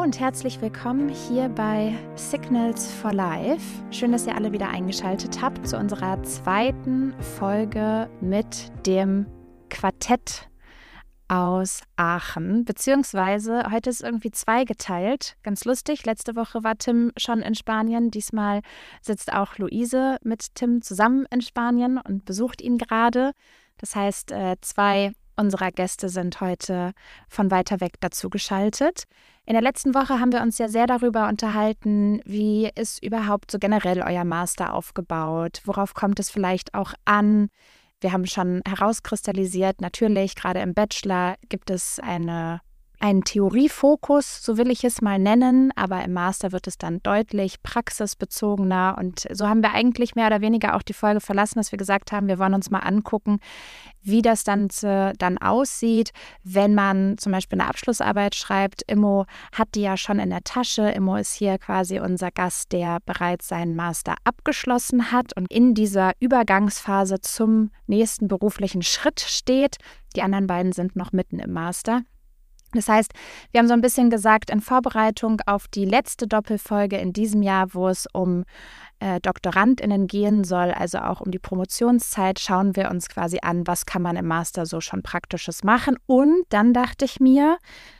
und herzlich willkommen hier bei Signals for Life. Schön, dass ihr alle wieder eingeschaltet habt zu unserer zweiten Folge mit dem Quartett aus Aachen. Beziehungsweise heute ist irgendwie zweigeteilt. Ganz lustig, letzte Woche war Tim schon in Spanien. Diesmal sitzt auch Luise mit Tim zusammen in Spanien und besucht ihn gerade. Das heißt, zwei unserer Gäste sind heute von weiter weg dazu geschaltet. In der letzten Woche haben wir uns ja sehr darüber unterhalten, wie ist überhaupt so generell euer Master aufgebaut? Worauf kommt es vielleicht auch an? Wir haben schon herauskristallisiert, natürlich, gerade im Bachelor gibt es einen Theoriefokus, so will ich es mal nennen, aber im Master wird es dann deutlich praxisbezogener und so haben wir eigentlich mehr oder weniger auch die Folge verlassen, dass wir gesagt haben, wir wollen uns mal angucken, wie das dann aussieht, wenn man zum Beispiel eine Abschlussarbeit schreibt. Immo hat die ja schon in der Tasche. Immo ist hier quasi unser Gast, der bereits seinen Master abgeschlossen hat und in dieser Übergangsphase zum nächsten beruflichen Schritt steht. Die anderen beiden sind noch mitten im Master. Das heißt, wir haben so ein bisschen gesagt, in Vorbereitung auf die letzte Doppelfolge in diesem Jahr, wo es um DoktorandInnen gehen soll, also auch um die Promotionszeit, schauen wir uns quasi an, was kann man im Master so schon Praktisches machen. Und dann dachte ich mir,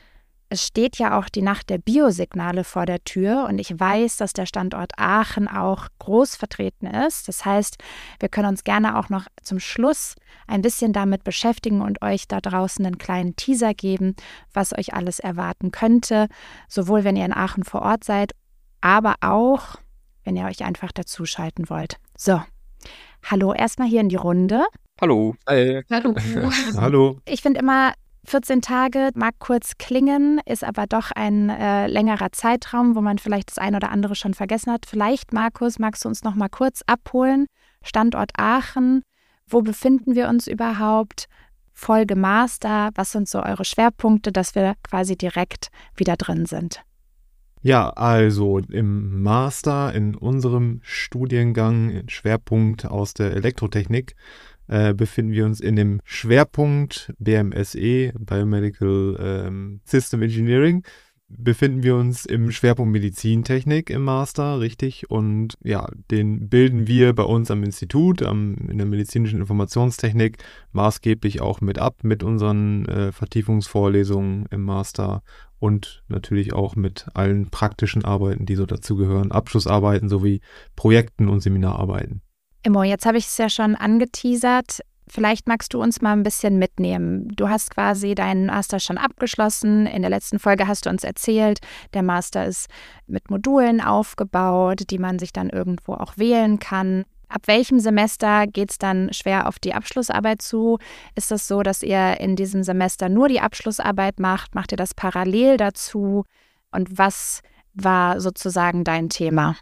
es steht ja auch die Nacht der Biosignale vor der Tür und ich weiß, dass der Standort Aachen auch groß vertreten ist. Das heißt, wir können uns gerne auch noch zum Schluss ein bisschen damit beschäftigen und euch da draußen einen kleinen Teaser geben, was euch alles erwarten könnte, sowohl wenn ihr in Aachen vor Ort seid, aber auch, wenn ihr euch einfach dazuschalten wollt. So, hallo erstmal hier in die Runde. Hallo. Hi. Hallo. Hallo. Ich finde immer, 14 Tage mag kurz klingen, ist aber doch ein längerer Zeitraum, wo man vielleicht das eine oder andere schon vergessen hat. Vielleicht, Markus, magst du uns noch mal kurz abholen? Standort Aachen, wo befinden wir uns überhaupt? Folge Master, was sind so eure Schwerpunkte, dass wir quasi direkt wieder drin sind? Ja, also im Master in unserem Studiengang, Schwerpunkt aus der Elektrotechnik, befinden wir uns in dem Schwerpunkt BMSE, Biomedical System Engineering, befinden wir uns im Schwerpunkt Medizintechnik im Master, richtig? Und ja, den bilden wir bei uns am Institut, in der medizinischen Informationstechnik, maßgeblich auch mit ab, mit unseren Vertiefungsvorlesungen im Master und natürlich auch mit allen praktischen Arbeiten, die so dazugehören, Abschlussarbeiten sowie Projekten und Seminararbeiten. Immo, jetzt habe ich es ja schon angeteasert. Vielleicht magst du uns mal ein bisschen mitnehmen. Du hast quasi deinen Master schon abgeschlossen. In der letzten Folge hast du uns erzählt, der Master ist mit Modulen aufgebaut, die man sich dann irgendwo auch wählen kann. Ab welchem Semester geht es dann schwer auf die Abschlussarbeit zu? Ist es so, dass ihr in diesem Semester nur die Abschlussarbeit macht? Macht ihr das parallel dazu? Und was war sozusagen dein Thema?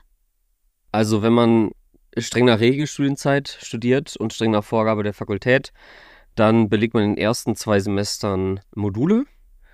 Also wenn man streng nach Regelstudienzeit studiert und streng nach Vorgabe der Fakultät, dann belegt man in den ersten 2 Semestern Module.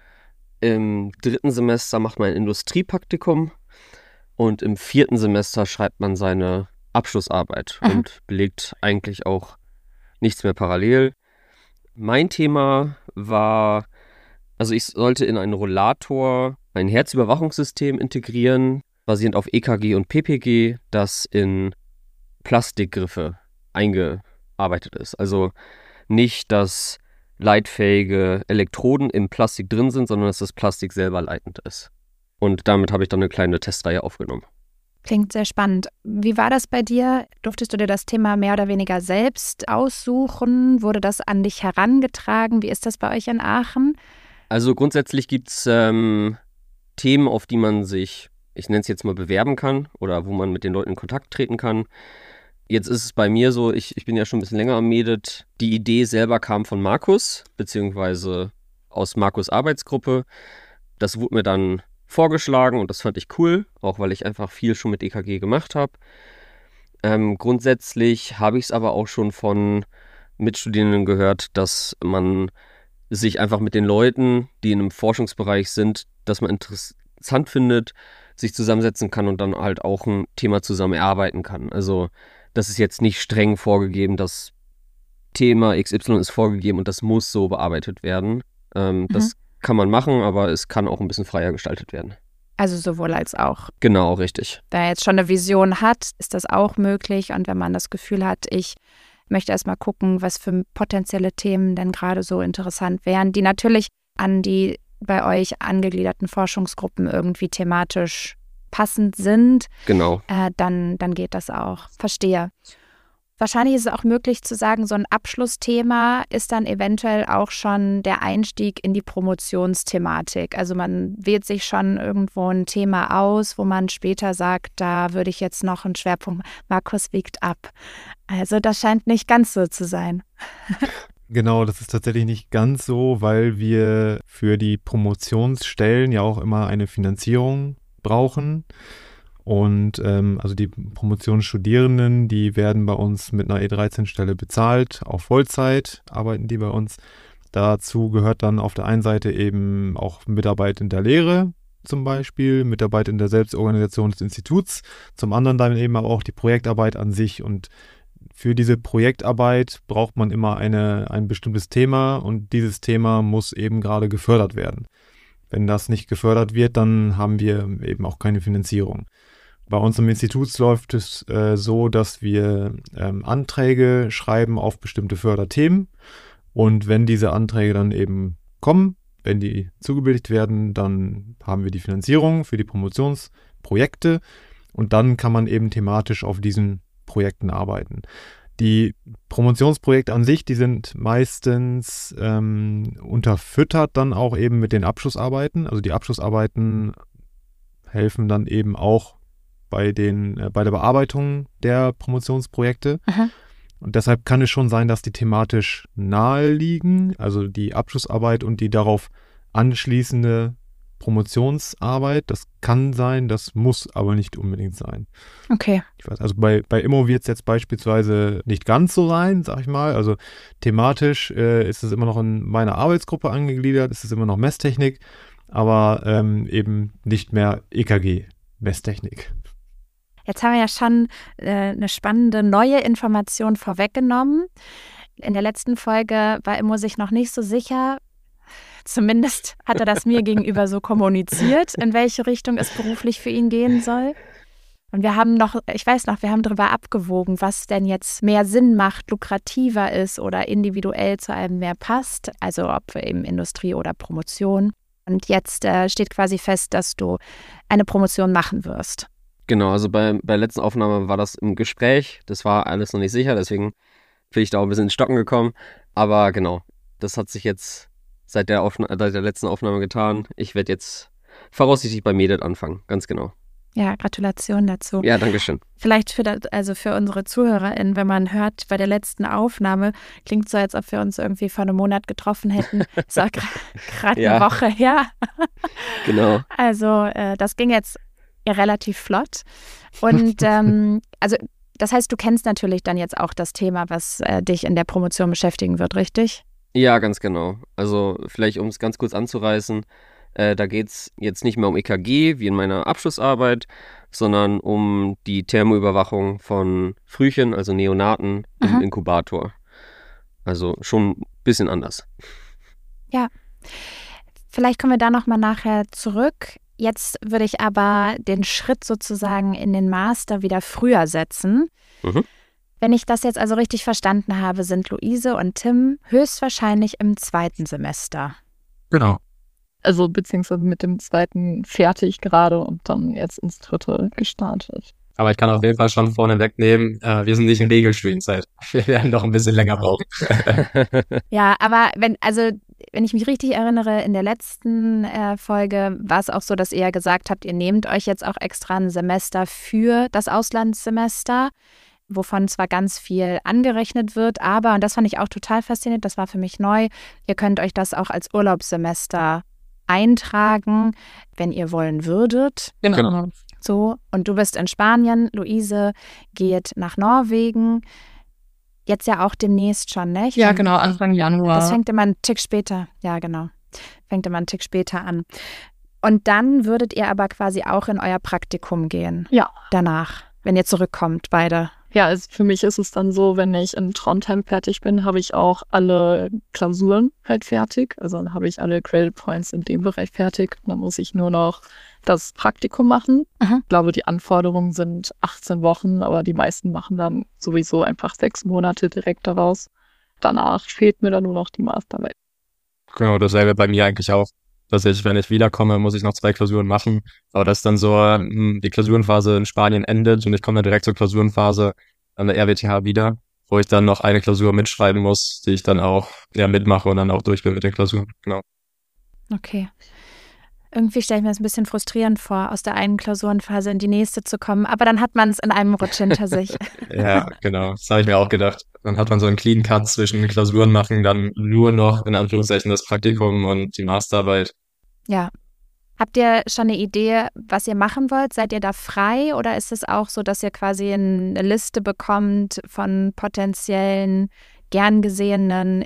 Im 3. Semester macht man ein Industriepraktikum und im 4. Semester schreibt man seine Abschlussarbeit und belegt eigentlich auch nichts mehr parallel. Mein Thema war, also ich sollte in einen Rollator ein Herzüberwachungssystem integrieren, basierend auf EKG und PPG, das in Plastikgriffe eingearbeitet ist. Also nicht, dass leitfähige Elektroden im Plastik drin sind, sondern dass das Plastik selber leitend ist. Und damit habe ich dann eine kleine Testreihe aufgenommen. Klingt sehr spannend. Wie war das bei dir? Durftest du dir das Thema mehr oder weniger selbst aussuchen? Wurde das an dich herangetragen? Wie ist das bei euch in Aachen? Also grundsätzlich gibt es Themen, auf die man sich, ich nenne es jetzt mal, bewerben kann oder wo man mit den Leuten in Kontakt treten kann. Jetzt ist es bei mir so, ich bin ja schon ein bisschen länger am Medit. Die Idee selber kam von Markus, beziehungsweise aus Markus' Arbeitsgruppe. Das wurde mir dann vorgeschlagen und das fand ich cool, auch weil ich einfach viel schon mit EKG gemacht habe. Grundsätzlich habe ich es aber auch schon von Mitstudierenden gehört, dass man sich einfach mit den Leuten, die in einem Forschungsbereich sind, dass man interessant findet, sich zusammensetzen kann und dann halt auch ein Thema zusammen erarbeiten kann. Also das ist jetzt nicht streng vorgegeben, das Thema XY ist vorgegeben und das muss so bearbeitet werden. Das kann man machen, aber es kann auch ein bisschen freier gestaltet werden. Also sowohl als auch. Genau, richtig. Wer jetzt schon eine Vision hat, ist das auch möglich. Und wenn man das Gefühl hat, ich möchte erstmal gucken, was für potenzielle Themen denn gerade so interessant wären, die natürlich an die bei euch angegliederten Forschungsgruppen irgendwie thematisch passend sind, Genau. dann geht das auch. Verstehe. Wahrscheinlich ist es auch möglich zu sagen, so ein Abschlussthema ist dann eventuell auch schon der Einstieg in die Promotionsthematik. Also man wählt sich schon irgendwo ein Thema aus, wo man später sagt, da würde ich jetzt noch einen Schwerpunkt, Markus wiegt ab. Also das scheint nicht ganz so zu sein. Genau, das ist tatsächlich nicht ganz so, weil wir für die Promotionsstellen ja auch immer eine Finanzierung brauchen. Und also die Promotionsstudierenden, die werden bei uns mit einer E13-Stelle bezahlt, auf Vollzeit arbeiten die bei uns. Dazu gehört dann auf der einen Seite eben auch Mitarbeit in der Lehre zum Beispiel, Mitarbeit in der Selbstorganisation des Instituts, zum anderen dann eben aber auch die Projektarbeit an sich. Und für diese Projektarbeit braucht man immer ein bestimmtes Thema und dieses Thema muss eben gerade gefördert werden. Wenn das nicht gefördert wird, dann haben wir eben auch keine Finanzierung. Bei uns im Institut läuft es so, dass wir Anträge schreiben auf bestimmte Förderthemen und wenn diese Anträge dann eben kommen, wenn die zugebilligt werden, dann haben wir die Finanzierung für die Promotionsprojekte und dann kann man eben thematisch auf diesen Projekten arbeiten. Die Promotionsprojekte an sich, die sind meistens unterfüttert dann auch eben mit den Abschlussarbeiten. Also die Abschlussarbeiten helfen dann eben auch bei der Bearbeitung der Promotionsprojekte. Aha. Und deshalb kann es schon sein, dass die thematisch nahe liegen, also die Abschlussarbeit und die darauf anschließende Promotionsarbeit. Das kann sein, das muss aber nicht unbedingt sein. Okay. Ich weiß, also bei Immo wird es jetzt beispielsweise nicht ganz so sein, sag ich mal. Also thematisch ist es immer noch in meiner Arbeitsgruppe angegliedert, ist es immer noch Messtechnik, aber eben nicht mehr EKG-Messtechnik. Jetzt haben wir ja schon eine spannende neue Information vorweggenommen. In der letzten Folge war Immo sich noch nicht so sicher. Zumindest hat er das mir gegenüber so kommuniziert, in welche Richtung es beruflich für ihn gehen soll. Und wir haben wir haben darüber abgewogen, was denn jetzt mehr Sinn macht, lukrativer ist oder individuell zu einem mehr passt. Also ob eben Industrie oder Promotion. Und jetzt steht quasi fest, dass du eine Promotion machen wirst. Genau, also bei der letzten Aufnahme war das im Gespräch. Das war alles noch nicht sicher, deswegen bin ich da auch ein bisschen ins Stocken gekommen. Aber genau, das hat sich jetzt seit der letzten Aufnahme getan. Ich werde jetzt voraussichtlich bei Medit anfangen, ganz genau. Ja, Gratulation dazu. Ja, danke schön. Vielleicht für unsere ZuhörerInnen, wenn man hört, bei der letzten Aufnahme klingt so, als ob wir uns irgendwie vor einem Monat getroffen hätten. Ist auch gerade Ja. eine Woche her. Genau. Also das ging jetzt ja relativ flott. Und also das heißt, du kennst natürlich dann jetzt auch das Thema, was dich in der Promotion beschäftigen wird, richtig? Ja, ganz genau. Also vielleicht, um es ganz kurz anzureißen, da geht es jetzt nicht mehr um EKG wie in meiner Abschlussarbeit, sondern um die Thermoüberwachung von Frühchen, also Neonaten, im Inkubator. Also schon ein bisschen anders. Ja, vielleicht kommen wir da nochmal nachher zurück. Jetzt würde ich aber den Schritt sozusagen in den Master wieder früher setzen. Mhm. Wenn ich das jetzt also richtig verstanden habe, sind Luise und Tim höchstwahrscheinlich im 2. Semester. Genau. Also beziehungsweise mit dem 2. fertig gerade und dann jetzt ins 3. gestartet. Aber ich kann auf jeden Fall schon vorne wegnehmen, wir sind nicht in Regelstudienzeit. Wir werden noch ein bisschen länger brauchen. Ja, aber wenn ich mich richtig erinnere, in der letzten Folge war es auch so, dass ihr ja gesagt habt, ihr nehmt euch jetzt auch extra ein Semester für das Auslandssemester, wovon zwar ganz viel angerechnet wird, aber, und das fand ich auch total faszinierend, das war für mich neu, ihr könnt euch das auch als Urlaubssemester eintragen, wenn ihr wollen würdet. Genau. So, und du bist in Spanien, Luise geht nach Norwegen, jetzt ja auch demnächst schon, nicht? Ja, genau, Anfang Januar. Das fängt immer einen Tick später, ja genau, fängt immer einen Tick später an. Und dann würdet ihr aber quasi auch in euer Praktikum gehen. Ja. Danach, wenn ihr zurückkommt, beide. Ja, also für mich ist es dann so, wenn ich in Trondheim fertig bin, habe ich auch alle Klausuren halt fertig. Also dann habe ich alle Credit Points in dem Bereich fertig. Dann muss ich nur noch das Praktikum machen. Mhm. Ich glaube, die Anforderungen sind 18 Wochen, aber die meisten machen dann sowieso einfach 6 Monate direkt daraus. Danach fehlt mir dann nur noch die Masterarbeit. Genau, dasselbe bei mir eigentlich auch. Dass ich, wenn ich wiederkomme, muss ich noch 2 Klausuren machen. Aber dass dann so die Klausurenphase in Spanien endet und ich komme dann direkt zur Klausurenphase an der RWTH wieder, wo ich dann noch eine Klausur mitschreiben muss, die ich dann auch mitmache und dann auch durch bin mit den Klausuren. Genau. Okay. Irgendwie stelle ich mir das ein bisschen frustrierend vor, aus der einen Klausurenphase in die nächste zu kommen, aber dann hat man es in einem Rutsch hinter sich. Ja, genau. Das habe ich mir auch gedacht. Dann hat man so einen Clean Cut zwischen Klausuren machen, dann nur noch in Anführungszeichen das Praktikum und die Masterarbeit. Ja. Habt ihr schon eine Idee, was ihr machen wollt? Seid ihr da frei oder ist es auch so, dass ihr quasi eine Liste bekommt von potenziellen, gern gesehenen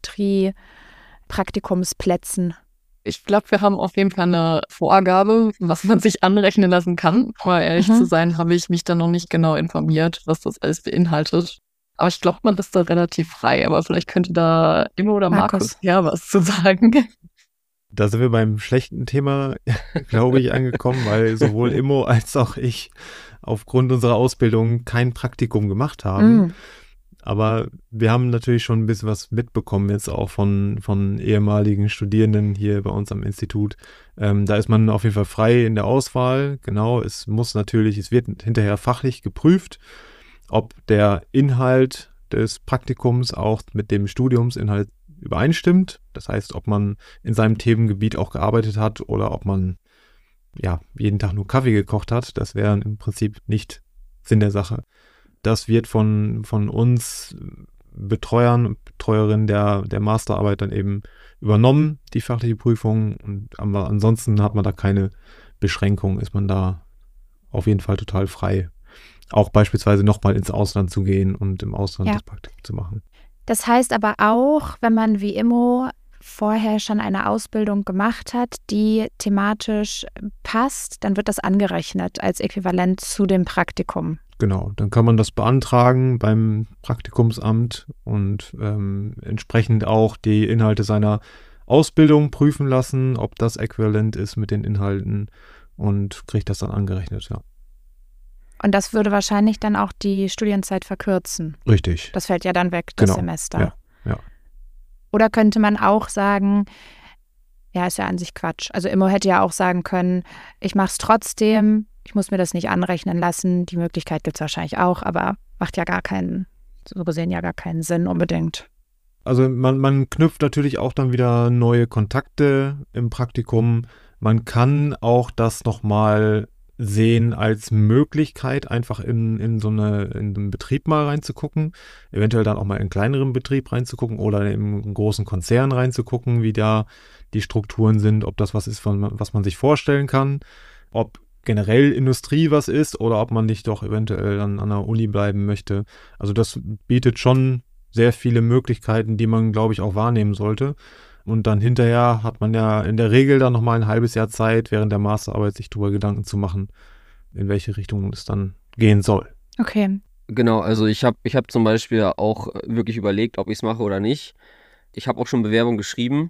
Industriepraktikumsplätzen? Ich glaube, wir haben auf jeden Fall eine Vorgabe, was man sich anrechnen lassen kann. Um ehrlich zu sein, habe ich mich da noch nicht genau informiert, was das alles beinhaltet. Aber ich glaube, man ist da relativ frei. Aber vielleicht könnte da Immo oder Markus was zu sagen. Da sind wir beim schlechten Thema, glaube ich, angekommen, weil sowohl Immo als auch ich aufgrund unserer Ausbildung kein Praktikum gemacht haben. Aber wir haben natürlich schon ein bisschen was mitbekommen jetzt auch von ehemaligen Studierenden hier bei uns am Institut. Da ist man auf jeden Fall frei in der Auswahl. Genau, es wird hinterher fachlich geprüft, ob der Inhalt des Praktikums auch mit dem Studiumsinhalt übereinstimmt. Das heißt, ob man in seinem Themengebiet auch gearbeitet hat oder ob man jeden Tag nur Kaffee gekocht hat. Das wäre im Prinzip nicht Sinn der Sache. Das wird von uns Betreuern und Betreuerinnen der Masterarbeit dann eben übernommen, die fachliche Prüfung. Aber ansonsten hat man da keine Beschränkung, ist man da auf jeden Fall total frei. Auch beispielsweise nochmal ins Ausland zu gehen und im Ausland das Praktikum zu machen. Das heißt aber auch, wenn man wie Immo vorher schon eine Ausbildung gemacht hat, die thematisch passt, dann wird das angerechnet als Äquivalent zu dem Praktikum. Genau, dann kann man das beantragen beim Praktikumsamt und entsprechend auch die Inhalte seiner Ausbildung prüfen lassen, ob das äquivalent ist mit den Inhalten und kriegt das dann angerechnet, ja. Und das würde wahrscheinlich dann auch die Studienzeit verkürzen. Richtig. Das fällt ja dann weg, das Semester. Ja. Oder könnte man auch sagen, ja, ist ja an sich Quatsch. Also Immo hätte ja auch sagen können, ich mache es trotzdem, ich muss mir das nicht anrechnen lassen. Die Möglichkeit gibt es wahrscheinlich auch, aber macht ja gar keinen Sinn unbedingt. Also man knüpft natürlich auch dann wieder neue Kontakte im Praktikum. Man kann auch das nochmal sehen als Möglichkeit, einfach in einen Betrieb mal reinzugucken, eventuell dann auch mal in einen kleineren Betrieb reinzugucken oder in einen großen Konzern reinzugucken, wie da die Strukturen sind, ob das was ist, was man sich vorstellen kann, ob generell Industrie was ist oder ob man nicht doch eventuell dann an der Uni bleiben möchte. Also das bietet schon sehr viele Möglichkeiten, die man, glaube ich, auch wahrnehmen sollte. Und dann hinterher hat man ja in der Regel dann nochmal ein halbes Jahr Zeit, während der Masterarbeit sich darüber Gedanken zu machen, in welche Richtung es dann gehen soll. Okay. Genau, also ich hab zum Beispiel auch wirklich überlegt, ob ich es mache oder nicht. Ich habe auch schon Bewerbung geschrieben.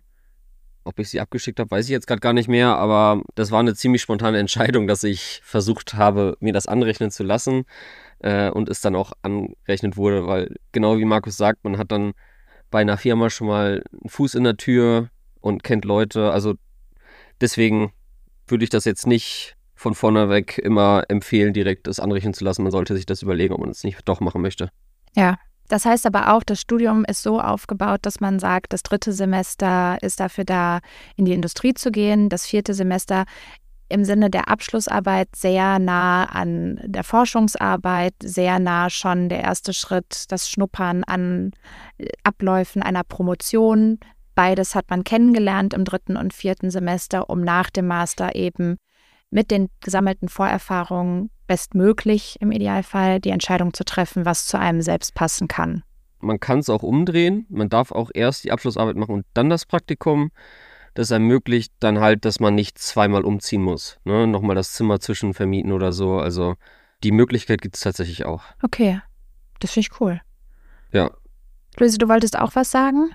Ob ich sie abgeschickt habe, weiß ich jetzt gerade gar nicht mehr, aber das war eine ziemlich spontane Entscheidung, dass ich versucht habe, mir das anrechnen zu lassen und es dann auch angerechnet wurde, weil genau wie Markus sagt, man hat dann bei einer Firma schon mal einen Fuß in der Tür und kennt Leute. Also deswegen würde ich das jetzt nicht von vorne weg immer empfehlen, direkt das anrechnen zu lassen. Man sollte sich das überlegen, ob man es nicht doch machen möchte. Ja, das heißt aber auch, das Studium ist so aufgebaut, dass man sagt, das 3. Semester ist dafür da, in die Industrie zu gehen. Das 4. Semester im Sinne der Abschlussarbeit sehr nah an der Forschungsarbeit, sehr nah schon der erste Schritt, das Schnuppern an Abläufen einer Promotion. Beides hat man kennengelernt im 3. und 4. Semester, um nach dem Master eben mit den gesammelten Vorerfahrungen bestmöglich im Idealfall die Entscheidung zu treffen, was zu einem selbst passen kann. Man kann es auch umdrehen. Man darf auch erst die Abschlussarbeit machen und dann das Praktikum. Das ermöglicht dann halt, dass man nicht zweimal umziehen muss. Ne? Nochmal das Zimmer zwischen vermieten oder so. Also die Möglichkeit gibt es tatsächlich auch. Okay, das finde ich cool. Ja. Luise, du wolltest auch was sagen?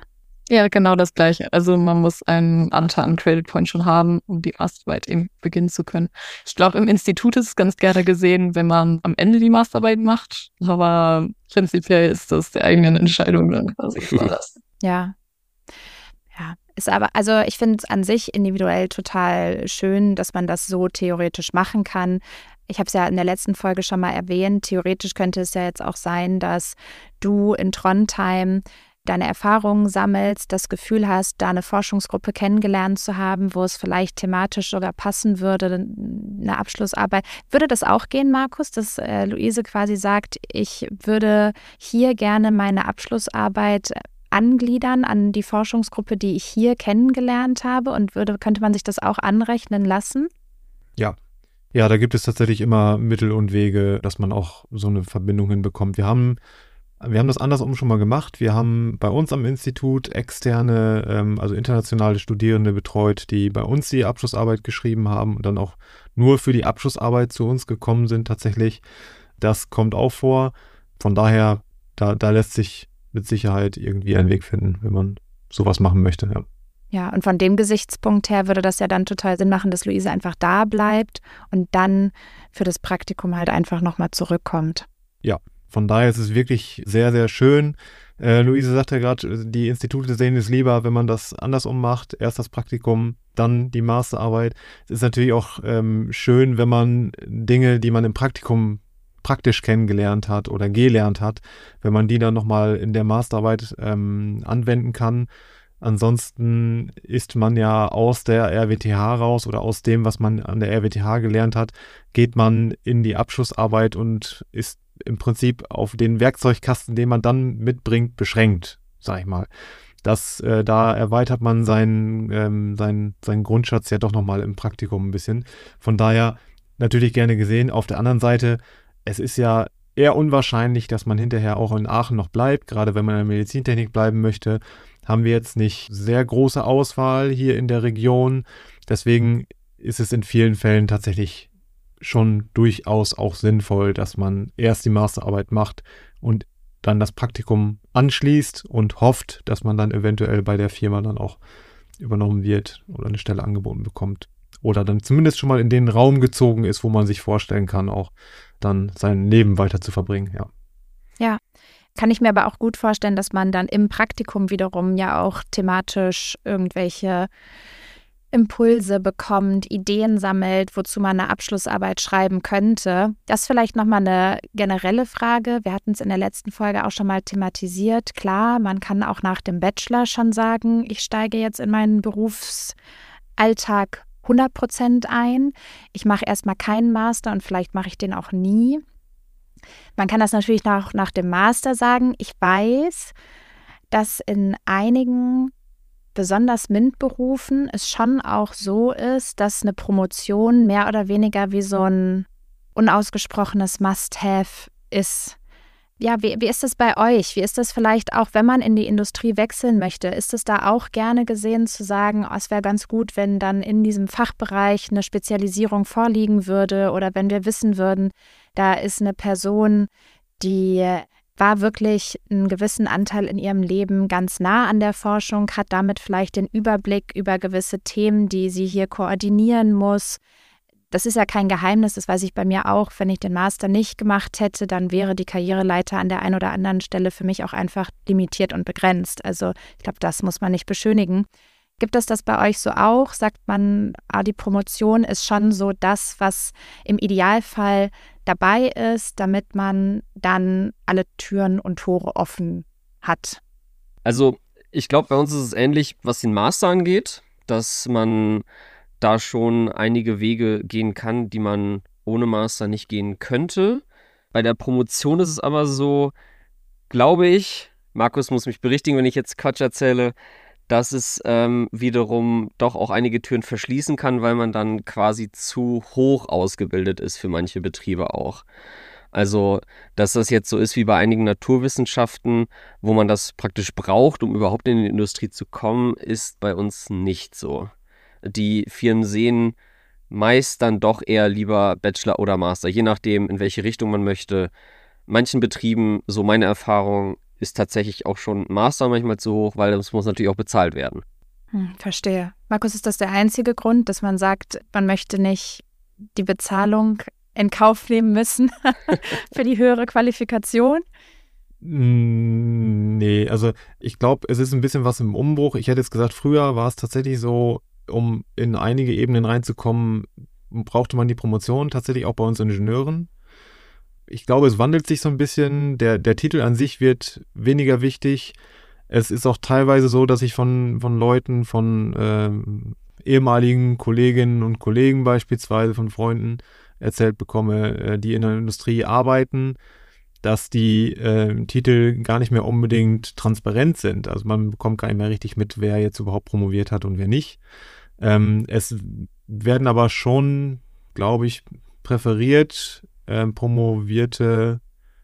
Ja, genau das Gleiche. Also man muss einen Anteil an Credit Point schon haben, um die Masterarbeit eben beginnen zu können. Ich glaube, im Institut ist es ganz gerne gesehen, wenn man am Ende die Masterarbeit macht. Aber prinzipiell ist das der eigenen Entscheidung dann quasi überlassen. Ja. Ja, ist aber, also ich finde es an sich individuell total schön, dass man das so theoretisch machen kann. Ich habe es ja in der letzten Folge schon mal erwähnt. Theoretisch könnte es ja jetzt auch sein, dass du in Trondheim deine Erfahrungen sammelst, das Gefühl hast, da eine Forschungsgruppe kennengelernt zu haben, wo es vielleicht thematisch sogar passen würde, eine Abschlussarbeit. Würde das auch gehen, Markus, dass Luise quasi sagt, ich würde hier gerne meine Abschlussarbeit angliedern an die Forschungsgruppe, die ich hier kennengelernt habe, und könnte man sich das auch anrechnen lassen? Ja, da gibt es tatsächlich immer Mittel und Wege, dass man auch so eine Verbindung hinbekommt. Wir haben das andersrum schon mal gemacht. Wir haben bei uns am Institut externe, also internationale Studierende betreut, die bei uns die Abschlussarbeit geschrieben haben und dann auch nur für die Abschlussarbeit zu uns gekommen sind tatsächlich. Das kommt auch vor. Von daher, da lässt sich mit Sicherheit irgendwie einen Weg finden, wenn man sowas machen möchte, ja. Ja, und von dem Gesichtspunkt her würde das ja dann total Sinn machen, dass Luise einfach da bleibt und dann für das Praktikum halt einfach nochmal zurückkommt. Ja, von daher ist es wirklich sehr, sehr schön. Luise sagte ja gerade, die Institute sehen es lieber, wenn man das andersrum macht. Erst das Praktikum, dann die Masterarbeit. Es ist natürlich auch schön, wenn man Dinge, die man im Praktikum praktisch kennengelernt hat oder gelernt hat, wenn man die dann nochmal in der Masterarbeit anwenden kann. Ansonsten ist man ja aus der RWTH raus oder aus dem, was man an der RWTH gelernt hat, geht man in die Abschlussarbeit und ist im Prinzip auf den Werkzeugkasten, den man dann mitbringt, beschränkt, sag ich mal. Da erweitert man seinen Grundschatz ja doch nochmal im Praktikum ein bisschen. Von daher natürlich gerne gesehen. Auf der anderen Seite, es ist ja eher unwahrscheinlich, dass man hinterher auch in Aachen noch bleibt, gerade wenn man in der Medizintechnik bleiben möchte. Haben wir jetzt nicht sehr große Auswahl hier in der Region. Deswegen ist es in vielen Fällen tatsächlich schon durchaus auch sinnvoll, dass man erst die Masterarbeit macht und dann das Praktikum anschließt und hofft, dass man dann eventuell bei der Firma dann auch übernommen wird oder eine Stelle angeboten bekommt. Oder dann zumindest schon mal in den Raum gezogen ist, wo man sich vorstellen kann, auch dann sein Leben weiter zu verbringen, ja. Ja. Kann ich mir aber auch gut vorstellen, dass man dann im Praktikum wiederum ja auch thematisch irgendwelche Impulse bekommt, Ideen sammelt, wozu man eine Abschlussarbeit schreiben könnte. Das ist vielleicht nochmal eine generelle Frage. Wir hatten es in der letzten Folge auch schon mal thematisiert. Klar, man kann auch nach dem Bachelor schon sagen, ich steige jetzt in meinen Berufsalltag 100% ein. Ich mache erstmal keinen Master und vielleicht mache ich den auch nie. Man kann das natürlich nach dem Master sagen. Ich weiß, dass in einigen, besonders MINT-Berufen, es schon auch so ist, dass eine Promotion mehr oder weniger wie so ein unausgesprochenes Must-Have ist. Ja, wie ist das bei euch? Wie ist das vielleicht auch, wenn man in die Industrie wechseln möchte? Ist es da auch gerne gesehen zu sagen, oh, es wäre ganz gut, wenn dann in diesem Fachbereich eine Spezialisierung vorliegen würde, oder wenn wir wissen würden, da ist eine Person, die war wirklich einen gewissen Anteil in ihrem Leben ganz nah an der Forschung, hat damit vielleicht den Überblick über gewisse Themen, die sie hier koordinieren muss. Das ist ja kein Geheimnis, das weiß ich bei mir auch. Wenn ich den Master nicht gemacht hätte, dann wäre die Karriereleiter an der einen oder anderen Stelle für mich auch einfach limitiert und begrenzt. Also ich glaube, das muss man nicht beschönigen. Gibt es das bei euch so auch? Sagt man, die Promotion ist schon so das, was im Idealfall dabei ist, damit man dann alle Türen und Tore offen hat? Also ich glaube, bei uns ist es ähnlich, was den Master angeht, dass man da schon einige Wege gehen kann, die man ohne Master nicht gehen könnte. Bei der Promotion ist es aber so, glaube ich, Markus muss mich berichtigen, wenn ich jetzt Quatsch erzähle, dass es wiederum doch auch einige Türen verschließen kann, weil man dann quasi zu hoch ausgebildet ist für manche Betriebe auch. Also, dass das jetzt so ist wie bei einigen Naturwissenschaften, wo man das praktisch braucht, um überhaupt in die Industrie zu kommen, ist bei uns nicht so. Die Firmen sehen meist dann doch eher lieber Bachelor oder Master, je nachdem, in welche Richtung man möchte. Manchen Betrieben, so meine Erfahrung, ist tatsächlich auch schon Master manchmal zu hoch, weil das muss natürlich auch bezahlt werden. Verstehe. Markus, ist das der einzige Grund, dass man sagt, man möchte nicht die Bezahlung in Kauf nehmen müssen für die höhere Qualifikation? Nee, also ich glaube, es ist ein bisschen was im Umbruch. Ich hätte jetzt gesagt, früher war es tatsächlich so, um in einige Ebenen reinzukommen, brauchte man die Promotion, tatsächlich auch bei uns Ingenieuren. Ich glaube, es wandelt sich so ein bisschen. Der Titel an sich wird weniger wichtig. Es ist auch teilweise so, dass ich von Leuten, von ehemaligen Kolleginnen und Kollegen beispielsweise, von Freunden erzählt bekomme, die in der Industrie arbeiten, dass die Titel gar nicht mehr unbedingt transparent sind. Also man bekommt gar nicht mehr richtig mit, wer jetzt überhaupt promoviert hat und wer nicht. Es werden aber schon, glaube ich, präferiert promovierte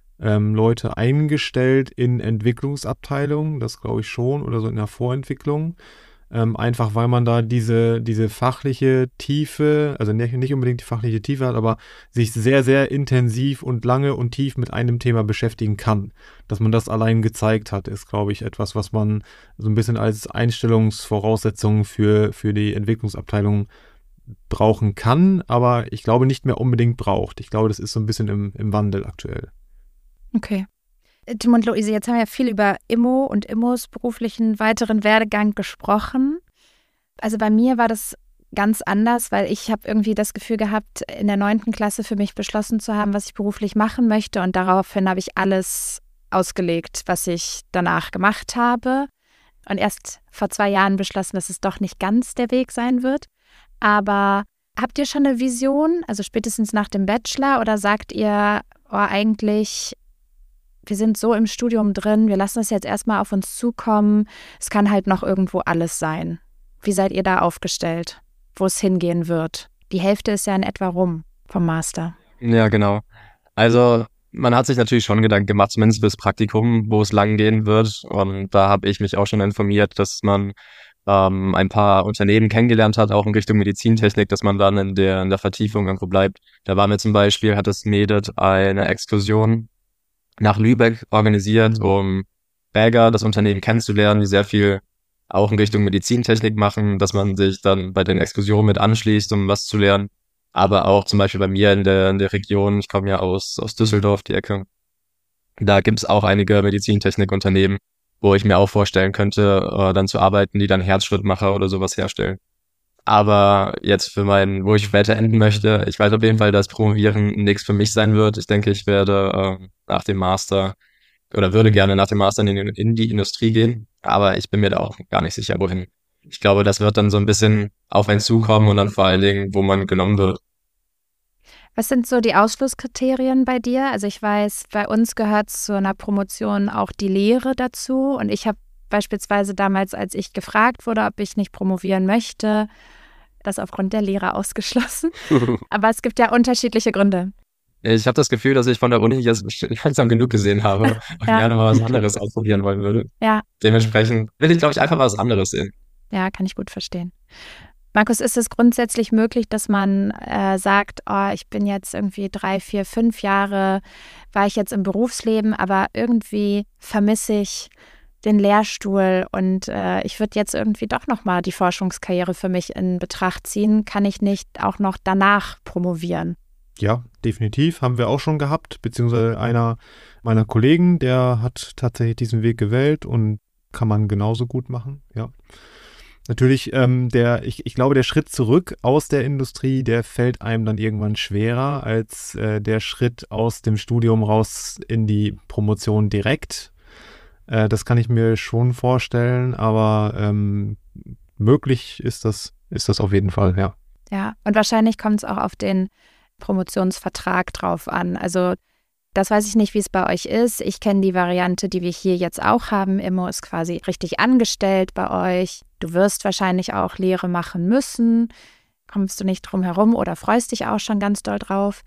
Leute eingestellt in Entwicklungsabteilungen, das glaube ich schon, oder so in der Vorentwicklung. Einfach weil man da diese fachliche Tiefe, also nicht unbedingt die fachliche Tiefe hat, aber sich sehr, sehr intensiv und lange und tief mit einem Thema beschäftigen kann. Dass man das allein gezeigt hat, ist, glaube ich, etwas, was man so ein bisschen als Einstellungsvoraussetzung für die Entwicklungsabteilung brauchen kann, aber ich glaube nicht mehr unbedingt braucht. Ich glaube, das ist so ein bisschen im Wandel aktuell. Okay. Tim und Luise, jetzt haben wir ja viel über Immo und Immos beruflichen weiteren Werdegang gesprochen. Also bei mir war das ganz anders, weil ich habe irgendwie das Gefühl gehabt, in der 9. Klasse für mich beschlossen zu haben, was ich beruflich machen möchte, und daraufhin habe ich alles ausgelegt, was ich danach gemacht habe, und erst vor 2 Jahren beschlossen, dass es doch nicht ganz der Weg sein wird. Aber habt ihr schon eine Vision, also spätestens nach dem Bachelor, oder sagt ihr, eigentlich, wir sind so im Studium drin, wir lassen es jetzt erstmal auf uns zukommen, es kann halt noch irgendwo alles sein? Wie seid ihr da aufgestellt, wo es hingehen wird? Die Hälfte ist ja in etwa rum vom Master. Ja, genau. Also man hat sich natürlich schon Gedanken gemacht, zumindest fürs Praktikum, wo es lang gehen wird. Und da habe ich mich auch schon informiert, dass man ein paar Unternehmen kennengelernt hat, auch in Richtung Medizintechnik, dass man dann in der Vertiefung irgendwo bleibt. Da war mir zum Beispiel, hat das MEDIT eine Exkursion nach Lübeck organisiert, um Berger, das Unternehmen, kennenzulernen, die sehr viel auch in Richtung Medizintechnik machen, dass man sich dann bei den Exkursionen mit anschließt, um was zu lernen. Aber auch zum Beispiel bei mir in der Region, ich komme ja aus Düsseldorf, die Ecke, da gibt es auch einige Medizintechnikunternehmen, wo ich mir auch vorstellen könnte, dann zu arbeiten, die dann Herzschrittmacher oder sowas herstellen. Aber jetzt wo ich später enden möchte, ich weiß auf jeden Fall, dass Promovieren nichts für mich sein wird. Ich denke, ich werde nach dem Master oder würde gerne nach dem Master in die Industrie gehen, aber ich bin mir da auch gar nicht sicher, wohin. Ich glaube, das wird dann so ein bisschen auf einen zukommen und dann vor allen Dingen, wo man genommen wird. Was sind so die Ausschlusskriterien bei dir? Also ich weiß, bei uns gehört zu einer Promotion auch die Lehre dazu, und ich habe beispielsweise damals, als ich gefragt wurde, ob ich nicht promovieren möchte, das aufgrund der Lehre ausgeschlossen. Aber es gibt ja unterschiedliche Gründe. Ich habe das Gefühl, dass ich von der Uni jetzt langsam genug gesehen habe und gerne mal was anderes ausprobieren wollen würde. Ja. Dementsprechend will ich, glaube ich, einfach was anderes sehen. Ja, kann ich gut verstehen. Markus, ist es grundsätzlich möglich, dass man sagt, ich bin jetzt irgendwie 3, 4, 5 Jahre, war ich jetzt im Berufsleben, aber irgendwie vermisse ich den Lehrstuhl und ich würde jetzt irgendwie doch nochmal die Forschungskarriere für mich in Betracht ziehen. Kann ich nicht auch noch danach promovieren? Ja, definitiv. Haben wir auch schon gehabt, beziehungsweise einer meiner Kollegen, der hat tatsächlich diesen Weg gewählt und kann man genauso gut machen, ja. Natürlich, ich glaube, der Schritt zurück aus der Industrie, der fällt einem dann irgendwann schwerer als der Schritt aus dem Studium raus in die Promotion direkt. Das kann ich mir schon vorstellen, aber möglich ist das auf jeden Fall, ja. Ja, und wahrscheinlich kommt es auch auf den Promotionsvertrag drauf an. Also das weiß ich nicht, wie es bei euch ist. Ich kenne die Variante, die wir hier jetzt auch haben. Immo ist quasi richtig angestellt bei euch. Du wirst wahrscheinlich auch Lehre machen müssen. Kommst du nicht drum herum oder freust dich auch schon ganz doll drauf.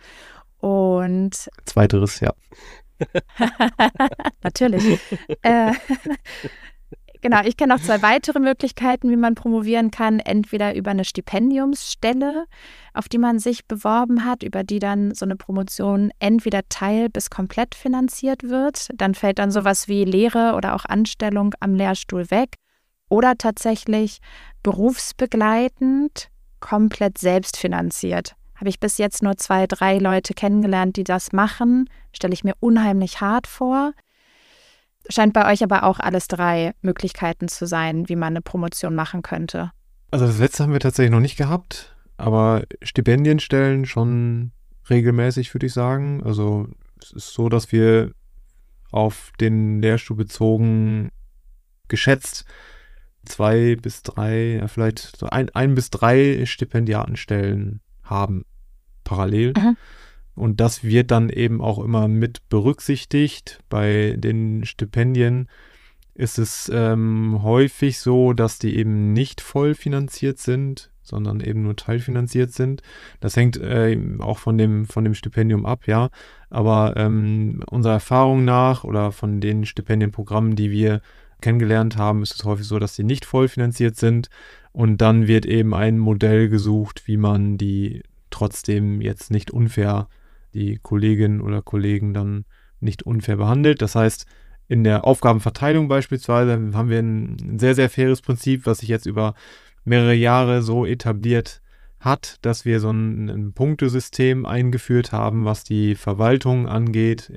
Und Zweiteres, ja. natürlich. Genau, ich kenne noch 2 weitere Möglichkeiten, wie man promovieren kann. Entweder über eine Stipendiumsstelle, auf die man sich beworben hat, über die dann so eine Promotion entweder teil- bis komplett finanziert wird. Dann fällt dann sowas wie Lehre oder auch Anstellung am Lehrstuhl weg. Oder tatsächlich berufsbegleitend, komplett selbstfinanziert. Habe ich bis jetzt nur 2, 3 Leute kennengelernt, die das machen. Stelle ich mir unheimlich hart vor. Scheint bei euch aber auch alles 3 Möglichkeiten zu sein, wie man eine Promotion machen könnte. Also das letzte haben wir tatsächlich noch nicht gehabt, aber Stipendienstellen schon regelmäßig, würde ich sagen. Also es ist so, dass wir auf den Lehrstuhl bezogen geschätzt 2 bis 3, ja, vielleicht so 1 bis 3 Stipendiatenstellen haben parallel. Und das wird dann eben auch immer mit berücksichtigt. Bei den Stipendien ist es häufig so, dass die eben nicht voll finanziert sind, sondern eben nur teilfinanziert sind. Das hängt auch von dem Stipendium ab, ja. Aber unserer Erfahrung nach oder von den Stipendienprogrammen, die wir kennengelernt haben, ist es häufig so, dass sie nicht voll finanziert sind. Und dann wird eben ein Modell gesucht, wie man die trotzdem jetzt nicht unfair, die Kolleginnen oder Kollegen dann nicht unfair behandelt. Das heißt, in der Aufgabenverteilung beispielsweise haben wir ein sehr, sehr faires Prinzip, was sich jetzt über mehrere Jahre so etabliert hat, dass wir so ein Punktesystem eingeführt haben, was die Verwaltung angeht,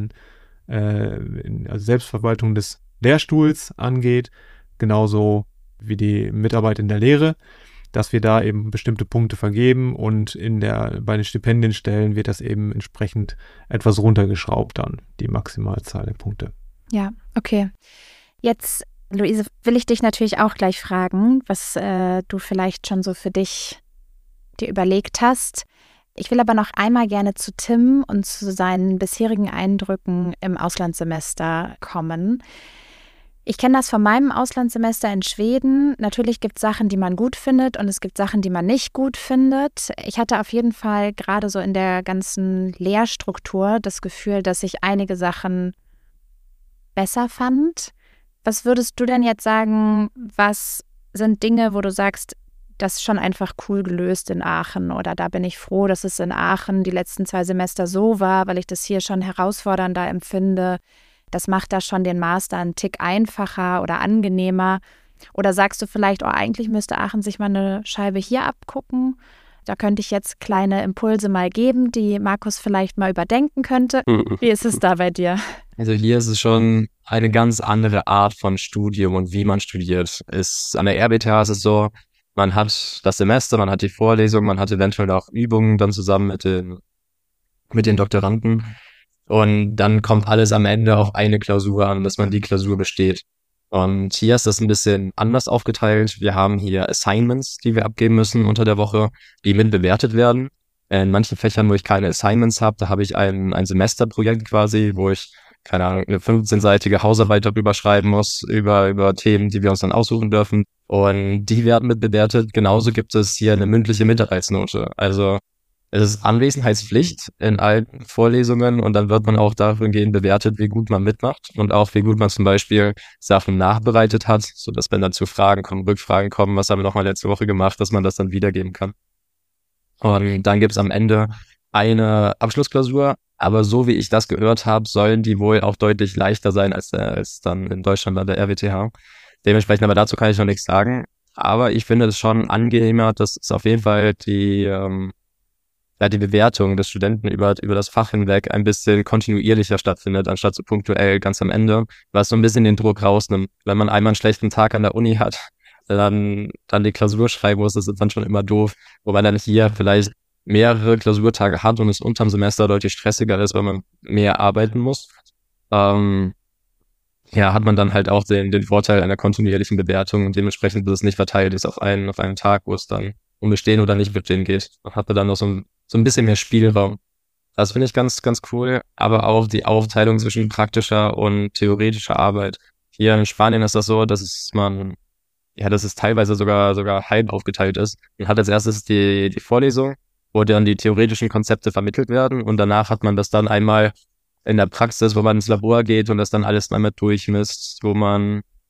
also Selbstverwaltung des Lehrstuhls angeht, genauso wie die Mitarbeit in der Lehre, dass wir da eben bestimmte Punkte vergeben und bei den Stipendienstellen wird das eben entsprechend etwas runtergeschraubt dann, die Maximalzahl der Punkte. Ja, okay. Jetzt, Luise, will ich dich natürlich auch gleich fragen, was du vielleicht schon so für dich dir überlegt hast. Ich will aber noch einmal gerne zu Tim und zu seinen bisherigen Eindrücken im Auslandssemester kommen. Ich kenne das von meinem Auslandssemester in Schweden. Natürlich gibt es Sachen, die man gut findet und es gibt Sachen, die man nicht gut findet. Ich hatte auf jeden Fall gerade so in der ganzen Lehrstruktur das Gefühl, dass ich einige Sachen besser fand. Was würdest du denn jetzt sagen, was sind Dinge, wo du sagst, das ist schon einfach cool gelöst in Aachen oder da bin ich froh, dass es in Aachen die letzten 2 Semester so war, weil ich das hier schon herausfordernder empfinde. Das macht da schon den Master einen Tick einfacher oder angenehmer. Oder sagst du vielleicht, oh, eigentlich müsste Aachen sich mal eine Scheibe hier abgucken? Da könnte ich jetzt kleine Impulse mal geben, die Markus vielleicht mal überdenken könnte. Wie ist es da bei dir? Also hier ist es schon eine ganz andere Art von Studium und wie man studiert. An der RWTH ist es so, man hat das Semester, man hat die Vorlesung, man hat eventuell auch Übungen dann zusammen mit den Doktoranden. Und dann kommt alles am Ende auf eine Klausur an, dass man die Klausur besteht. Und hier ist das ein bisschen anders aufgeteilt. Wir haben hier Assignments, die wir abgeben müssen unter der Woche, die mit bewertet werden. In manchen Fächern, wo ich keine Assignments habe, da habe ich ein Semesterprojekt quasi, wo ich, keine Ahnung, eine 15-seitige Hausarbeit darüber schreiben muss, über Themen, die wir uns dann aussuchen dürfen. Und die werden mit bewertet. Genauso gibt es hier eine mündliche Mitarbeitsnote. Also es ist Anwesenheitspflicht in allen Vorlesungen und dann wird man auch dahingehend bewertet, wie gut man mitmacht und auch wie gut man zum Beispiel Sachen nachbereitet hat, sodass wenn dann zu Fragen kommen, Rückfragen kommen, was haben wir nochmal letzte Woche gemacht, dass man das dann wiedergeben kann. Und dann gibt es am Ende eine Abschlussklausur, aber so wie ich das gehört habe, sollen die wohl auch deutlich leichter sein als dann in Deutschland bei der RWTH. Dementsprechend, aber dazu kann ich noch nichts sagen. Aber ich finde es schon angenehmer, dass es auf jeden Fall die Bewertung des Studenten über das Fach hinweg ein bisschen kontinuierlicher stattfindet, anstatt so punktuell ganz am Ende, was so ein bisschen den Druck rausnimmt. Wenn man einmal einen schlechten Tag an der Uni hat, dann die Klausur schreiben muss, das ist dann schon immer doof. Wobei dann hier vielleicht mehrere Klausurtage hat und es unterm Semester deutlich stressiger ist, weil man mehr arbeiten muss. Hat man dann halt auch den Vorteil einer kontinuierlichen Bewertung und dementsprechend, dass es nicht verteilt ist auf einen Tag, wo es dann um Bestehen oder nicht Bestehen geht. Man hat dann noch so ein bisschen mehr Spielraum. Das finde ich ganz, ganz cool. Aber auch die Aufteilung zwischen praktischer und theoretischer Arbeit. Hier in Spanien ist das so, dass es teilweise sogar halb aufgeteilt ist. Man hat als erstes die Vorlesung, wo dann die theoretischen Konzepte vermittelt werden und danach hat man das dann einmal in der Praxis, wo man ins Labor geht und das dann alles einmal durchmisst, wo man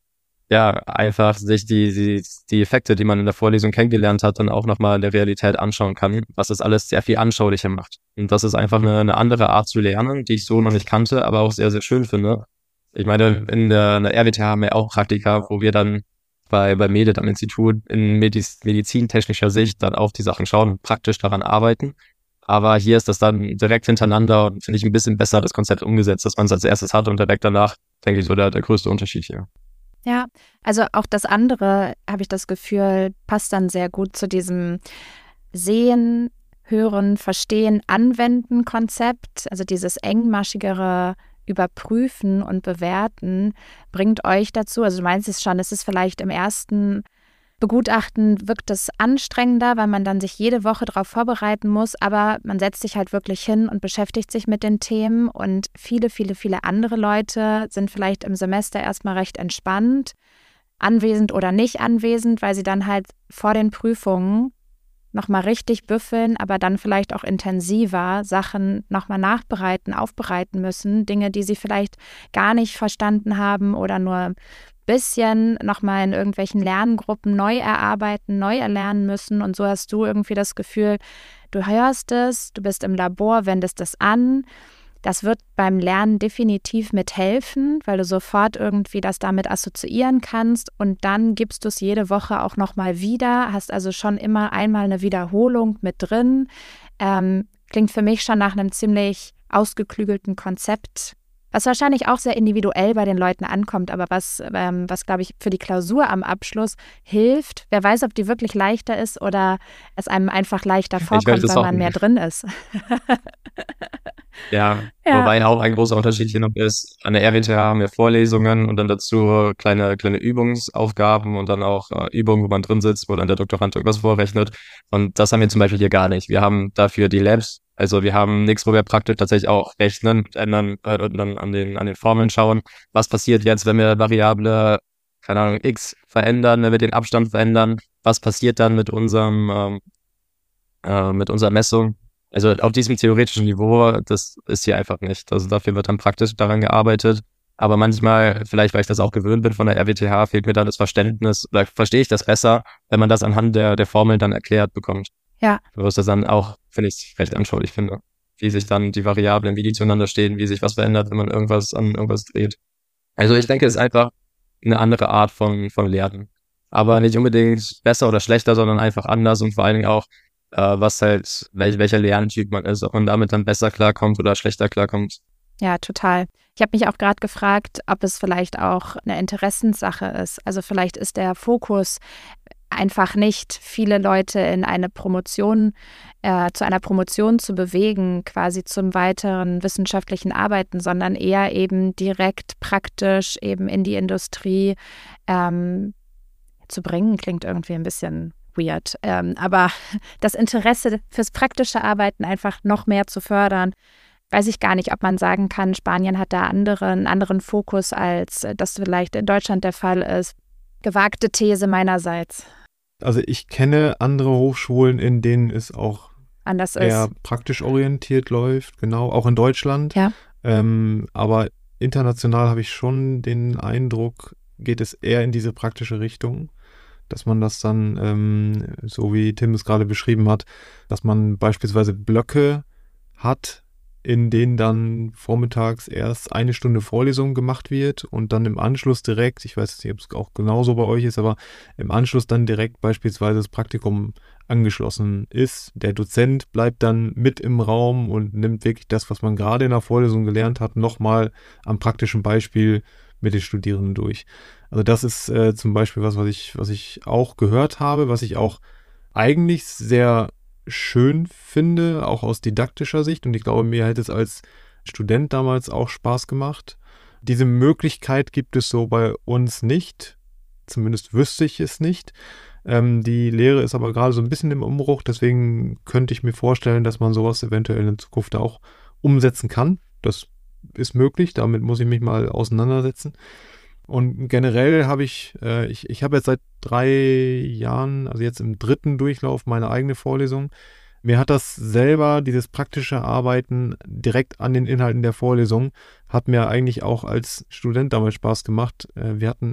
ja, einfach sich die Effekte, die man in der Vorlesung kennengelernt hat, dann auch nochmal in der Realität anschauen kann, was das alles sehr viel anschaulicher macht. Und das ist einfach eine andere Art zu lernen, die ich so noch nicht kannte, aber auch sehr, sehr schön finde. Ich meine, in der RWTH haben wir auch Praktika, wo wir dann bei MEDIT am Institut in medizintechnischer Sicht dann auf die Sachen schauen und praktisch daran arbeiten. Aber hier ist das dann direkt hintereinander und finde ich ein bisschen besser das Konzept umgesetzt, dass man es als erstes hat und direkt danach, denke ich, so der größte Unterschied hier. Ja, also auch das andere, habe ich das Gefühl, passt dann sehr gut zu diesem Sehen, Hören, Verstehen, Anwenden Konzept. Also dieses engmaschigere Überprüfen und Bewerten bringt euch dazu. Also du meinst es schon, es ist vielleicht im ersten Begutachten wirkt es anstrengender, weil man dann sich jede Woche darauf vorbereiten muss, aber man setzt sich halt wirklich hin und beschäftigt sich mit den Themen und viele, viele, viele andere Leute sind vielleicht im Semester erstmal recht entspannt, anwesend oder nicht anwesend, weil sie dann halt vor den Prüfungen nochmal richtig büffeln, aber dann vielleicht auch intensiver Sachen nochmal nachbereiten, aufbereiten müssen, Dinge, die sie vielleicht gar nicht verstanden haben oder nur bisschen nochmal in irgendwelchen Lerngruppen neu erarbeiten, neu erlernen müssen. Und so hast du irgendwie das Gefühl, du hörst es, du bist im Labor, wendest es an. Das wird beim Lernen definitiv mithelfen, weil du sofort irgendwie das damit assoziieren kannst. Und dann gibst du es jede Woche auch nochmal wieder, hast also schon immer einmal eine Wiederholung mit drin. Klingt für mich schon nach einem ziemlich ausgeklügelten Konzept, was wahrscheinlich auch sehr individuell bei den Leuten ankommt, aber was glaube ich, für die Klausur am Abschluss hilft. Wer weiß, ob die wirklich leichter ist oder es einem einfach leichter vorkommt, weil man mehr drin ist. Ja, wobei auch ein großer Unterschied hier noch ist, an der RWTH haben wir Vorlesungen und dann dazu kleine Übungsaufgaben und dann auch Übungen, wo man drin sitzt, wo dann der Doktorand irgendwas vorrechnet. Und das haben wir zum Beispiel hier gar nicht. Wir haben dafür die Labs, also wir haben nichts, wo wir praktisch tatsächlich auch rechnen, ändern und dann an den Formeln schauen, was passiert jetzt, wenn wir Variable, keine Ahnung, x verändern, wenn wir den Abstand verändern, was passiert dann mit unserer Messung. Also auf diesem theoretischen Niveau, das ist hier einfach nicht. Also dafür wird dann praktisch daran gearbeitet. Aber manchmal, vielleicht weil ich das auch gewöhnt bin von der RWTH, fehlt mir dann das Verständnis, oder verstehe ich das besser, wenn man das anhand der Formeln dann erklärt bekommt. Ja. Wo es das dann auch, finde ich, recht anschaulich finde. Wie sich dann die Variablen, wie die zueinander stehen, wie sich was verändert, wenn man irgendwas an irgendwas dreht. Also ich denke, es ist einfach eine andere Art von Lernen. Aber nicht unbedingt besser oder schlechter, sondern einfach anders und vor allen Dingen auch, was halt, welcher Lerntyp man ist, ob man damit dann besser klarkommt oder schlechter klarkommt. Ja, total. Ich habe mich auch gerade gefragt, ob es vielleicht auch eine Interessenssache ist. Also vielleicht ist der Fokus einfach nicht, viele Leute in eine Promotion, zu einer Promotion zu bewegen, quasi zum weiteren wissenschaftlichen Arbeiten, sondern eher eben direkt praktisch eben in die Industrie zu bringen, klingt irgendwie ein bisschen weird. Aber das Interesse fürs praktische Arbeiten einfach noch mehr zu fördern, weiß ich gar nicht, ob man sagen kann, Spanien hat da einen anderen Fokus, als das vielleicht in Deutschland der Fall ist. Gewagte These meinerseits. Also ich kenne andere Hochschulen, in denen es auch anders eher ist. praktisch orientiert läuft, genau, auch in Deutschland. Ja. Aber international habe ich schon den Eindruck, geht es eher in diese praktische Richtung, dass man das dann, so wie Tim es gerade beschrieben hat, dass man beispielsweise Blöcke hat, in denen dann vormittags erst 1 Stunde Vorlesung gemacht wird und dann im Anschluss direkt, ich weiß nicht, ob es auch genauso bei euch ist, aber im Anschluss dann direkt beispielsweise das Praktikum angeschlossen ist. Der Dozent bleibt dann mit im Raum und nimmt wirklich das, was man gerade in der Vorlesung gelernt hat, nochmal am praktischen Beispiel mit den Studierenden durch. Also das ist zum Beispiel was ich auch gehört habe, was ich auch eigentlich sehr schön finde, auch aus didaktischer Sicht. Und ich glaube, mir hätte es als Student damals auch Spaß gemacht. Diese Möglichkeit gibt es so bei uns nicht. Zumindest wüsste ich es nicht. Die Lehre ist aber gerade so ein bisschen im Umbruch. Deswegen könnte ich mir vorstellen, dass man sowas eventuell in Zukunft auch umsetzen kann. Das ist möglich. Damit muss ich mich mal auseinandersetzen. Und generell habe ich habe jetzt seit 3 Jahren, also jetzt im 3. Durchlauf, meine eigene Vorlesung. Mir hat das selber, dieses praktische Arbeiten direkt an den Inhalten der Vorlesung, hat mir eigentlich auch als Student damals Spaß gemacht. Wir hatten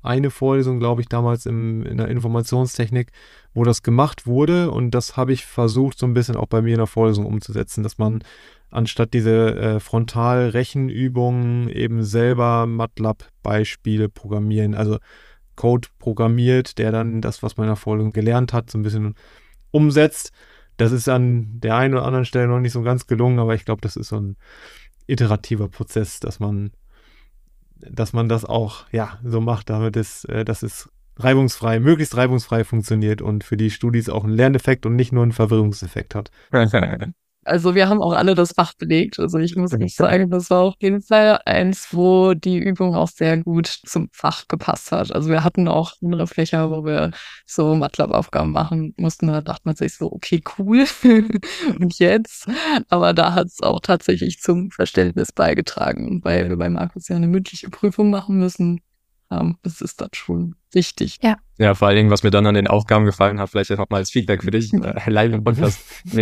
eine Vorlesung, glaube ich, damals in der Informationstechnik, wo das gemacht wurde, und das habe ich versucht, so ein bisschen auch bei mir in der Vorlesung umzusetzen, dass man anstatt diese Frontalrechenübungen eben selber MATLAB-Beispiele programmieren, also Code programmiert, der dann das, was man in der Vorlesung gelernt hat, so ein bisschen umsetzt. Das ist an der einen oder anderen Stelle noch nicht so ganz gelungen, aber ich glaube, das ist so ein iterativer Prozess, dass man das auch so macht, damit dass es möglichst reibungsfrei funktioniert und für die Studis auch einen Lerneffekt und nicht nur einen Verwirrungseffekt hat. Also wir haben auch alle das Fach belegt. Also ich muss nicht sagen, das war auf jeden Fall eins, wo die Übung auch sehr gut zum Fach gepasst hat. Also wir hatten auch andere Fächer, wo wir so MATLAB-Aufgaben machen mussten. Da dachte man sich so, okay, cool. Und jetzt? Aber da hat es auch tatsächlich zum Verständnis beigetragen. Weil wir bei Markus ja eine mündliche Prüfung machen müssen. Das ist dann schon wichtig. Ja, vor allen Dingen, was mir dann an den Aufgaben gefallen hat, vielleicht noch mal als Feedback für dich, live im Podcast.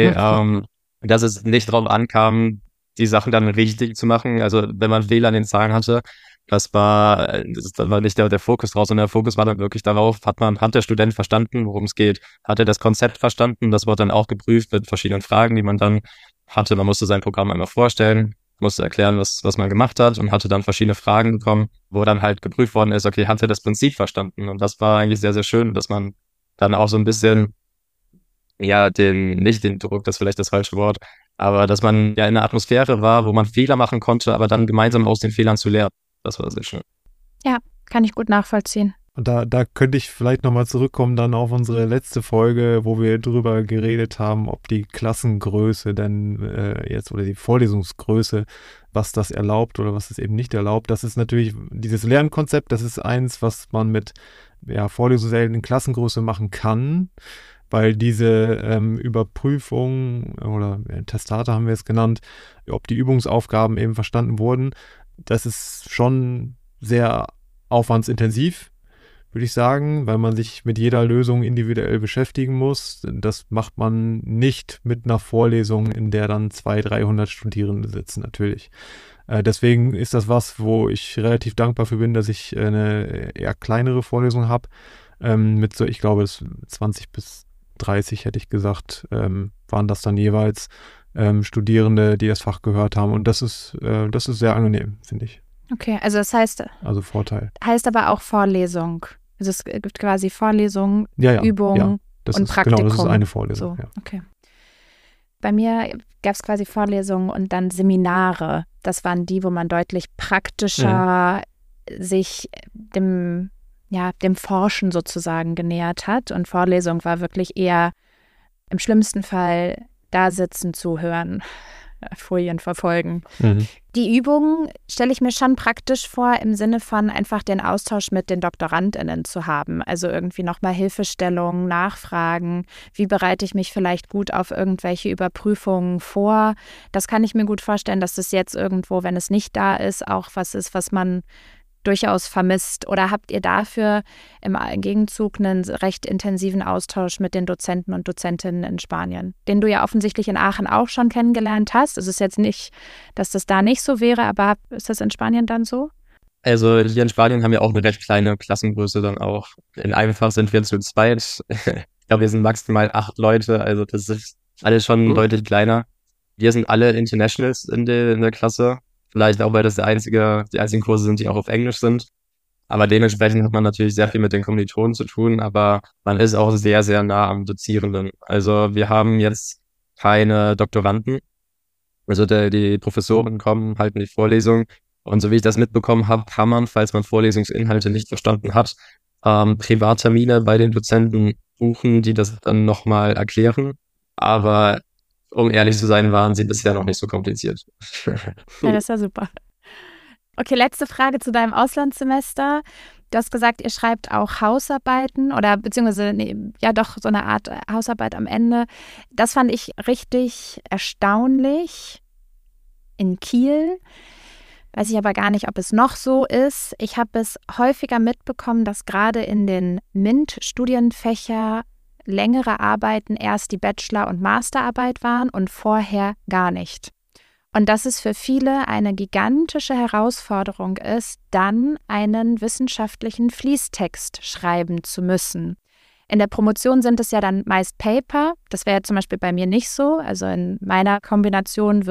Dass es nicht drauf ankam, die Sachen dann richtig zu machen. Also wenn man Fehler an den Zahlen hatte, das war nicht der Fokus draus, sondern der Fokus war dann wirklich darauf, hat der Student verstanden, worum es geht? Hat er das Konzept verstanden? Das wurde dann auch geprüft mit verschiedenen Fragen, die man dann hatte. Man musste sein Programm einmal vorstellen, musste erklären, was man gemacht hat, und hatte dann verschiedene Fragen bekommen, wo dann halt geprüft worden ist, okay, hat er das Prinzip verstanden? Und das war eigentlich sehr, sehr schön, dass man dann auch so ein bisschen nicht den Druck, das ist vielleicht das falsche Wort, aber dass man ja in einer Atmosphäre war, wo man Fehler machen konnte, aber dann gemeinsam aus den Fehlern zu lernen. Das war sehr schön. Ja, kann ich gut nachvollziehen. Und da könnte ich vielleicht nochmal zurückkommen dann auf unsere letzte Folge, wo wir drüber geredet haben, ob die Klassengröße denn oder die Vorlesungsgröße, was das erlaubt oder was es eben nicht erlaubt. Das ist natürlich dieses Lernkonzept, das ist eins, was man mit Vorlesungssälen in Klassengröße machen kann, weil diese Überprüfung oder Testate haben wir es genannt, ob die Übungsaufgaben eben verstanden wurden, das ist schon sehr aufwandsintensiv, würde ich sagen, weil man sich mit jeder Lösung individuell beschäftigen muss. Das macht man nicht mit einer Vorlesung, in der dann 200-300 Studierende sitzen, natürlich. Deswegen ist das was, wo ich relativ dankbar für bin, dass ich eine eher kleinere Vorlesung habe, mit so, ich glaube, 20 bis 30, hätte ich gesagt, waren das dann jeweils Studierende, die das Fach gehört haben. Und das ist sehr angenehm, finde ich. Okay, also das heißt... Also Vorteil. Heißt aber auch Vorlesung. Also es gibt quasi Vorlesung, Übung und Praktikum. Genau, das ist eine Vorlesung. So, okay. Bei mir gab es quasi Vorlesungen und dann Seminare. Das waren die, wo man deutlich praktischer sich dem Forschen sozusagen genähert hat. Und Vorlesung war wirklich eher im schlimmsten Fall da sitzen, zuhören, Folien verfolgen. Mhm. Die Übungen stelle ich mir schon praktisch vor, im Sinne von einfach den Austausch mit den DoktorandInnen zu haben. Also irgendwie nochmal Hilfestellungen, Nachfragen. Wie bereite ich mich vielleicht gut auf irgendwelche Überprüfungen vor? Das kann ich mir gut vorstellen, dass das jetzt irgendwo, wenn es nicht da ist, auch was ist, was man durchaus vermisst. Oder habt ihr dafür im Gegenzug einen recht intensiven Austausch mit den Dozenten und Dozentinnen in Spanien, den du ja offensichtlich in Aachen auch schon kennengelernt hast? Es ist jetzt nicht, dass das da nicht so wäre, aber ist das in Spanien dann so? Also hier in Spanien haben wir auch eine recht kleine Klassengröße dann auch. In einem Fach sind wir zu zweit. Ich glaube, wir sind maximal 8 Leute, also das ist alles schon deutlich kleiner. Wir sind alle Internationals in der Klasse. Vielleicht auch, weil das die einzigen Kurse sind, die auch auf Englisch sind. Aber dementsprechend hat man natürlich sehr viel mit den Kommilitonen zu tun, aber man ist auch sehr, sehr nah am Dozierenden. Also wir haben jetzt keine Doktoranden. Also die Professoren kommen, halten die Vorlesung. Und so wie ich das mitbekommen habe, kann man, falls man Vorlesungsinhalte nicht verstanden hat, Privattermine bei den Dozenten buchen, die das dann nochmal erklären. Aber um ehrlich zu sein, waren sie bisher noch nicht so kompliziert. Ja, das ist ja super. Okay, letzte Frage zu deinem Auslandssemester. Du hast gesagt, ihr schreibt auch Hausarbeiten oder beziehungsweise, so eine Art Hausarbeit am Ende. Das fand ich richtig erstaunlich in Kiel. Weiß ich aber gar nicht, ob es noch so ist. Ich habe es häufiger mitbekommen, dass gerade in den MINT-Studienfächer längere Arbeiten erst die Bachelor- und Masterarbeit waren und vorher gar nicht. Und dass es für viele eine gigantische Herausforderung ist, dann einen wissenschaftlichen Fließtext schreiben zu müssen. In der Promotion sind es ja dann meist Paper. Das wäre zum Beispiel bei mir nicht so. Also in meiner Kombination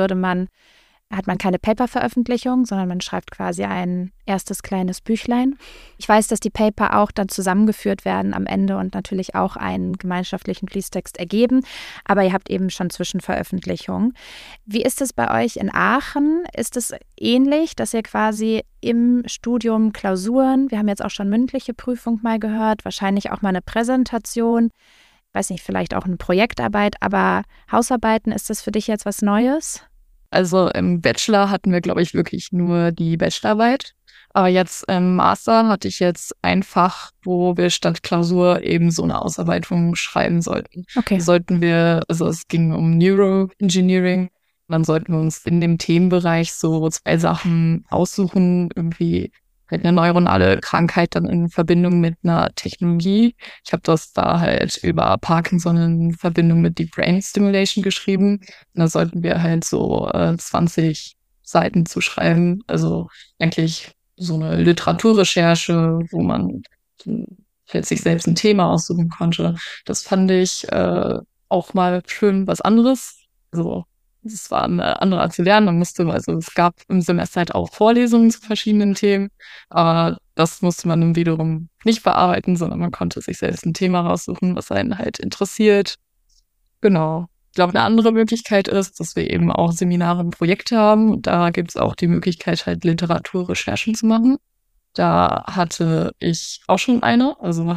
hat man keine Paper-Veröffentlichung, sondern man schreibt quasi ein erstes kleines Büchlein. Ich weiß, dass die Paper auch dann zusammengeführt werden am Ende und natürlich auch einen gemeinschaftlichen Fließtext ergeben. Aber ihr habt eben schon Zwischenveröffentlichungen. Wie ist es bei euch in Aachen? Ist es ähnlich, dass ihr quasi im Studium Klausuren, wir haben jetzt auch schon mündliche Prüfung mal gehört, wahrscheinlich auch mal eine Präsentation, weiß nicht, vielleicht auch eine Projektarbeit, aber Hausarbeiten, ist das für dich jetzt was Neues? Also im Bachelor hatten wir, glaube ich, wirklich nur die Bachelorarbeit. Aber jetzt im Master hatte ich jetzt ein Fach, wo wir statt Klausur eben so eine Ausarbeitung schreiben sollten. Okay. Also es ging um Neuroengineering. Dann sollten wir uns in dem Themenbereich so 2 Sachen aussuchen, irgendwie halt eine neuronale Krankheit dann in Verbindung mit einer Technologie. Ich habe das da halt über Parkinson in Verbindung mit Deep Brain Stimulation geschrieben. Und da sollten wir halt so 20 Seiten zu schreiben. Also eigentlich so eine Literaturrecherche, wo man halt sich selbst ein Thema aussuchen konnte. Das fand ich auch mal schön was anderes. Also es war eine andere Art zu lernen. Also es gab im Semester halt auch Vorlesungen zu verschiedenen Themen, aber das musste man dann wiederum nicht bearbeiten, sondern man konnte sich selbst ein Thema raussuchen, was einen halt interessiert. Genau. Ich glaube, eine andere Möglichkeit ist, dass wir eben auch Seminare und Projekte haben. Und da gibt es auch die Möglichkeit, halt Literaturrecherchen zu machen. Da hatte ich auch schon eine.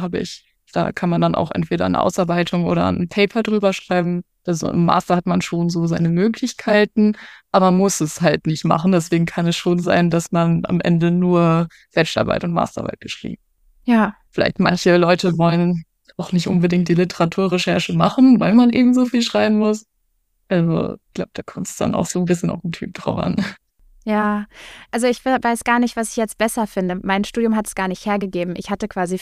Da kann man dann auch entweder eine Ausarbeitung oder ein Paper drüber schreiben. Also im Master hat man schon so seine Möglichkeiten, aber man muss es halt nicht machen. Deswegen kann es schon sein, dass man am Ende nur Bachelorarbeit und Masterarbeit geschrieben. Ja. Vielleicht manche Leute wollen auch nicht unbedingt die Literaturrecherche machen, weil man eben so viel schreiben muss. Also ich glaube, da kommt es dann auch so ein bisschen auf den Typ drauf an. Ja, also ich weiß gar nicht, was ich jetzt besser finde. Mein Studium hat es gar nicht hergegeben. Ich hatte quasi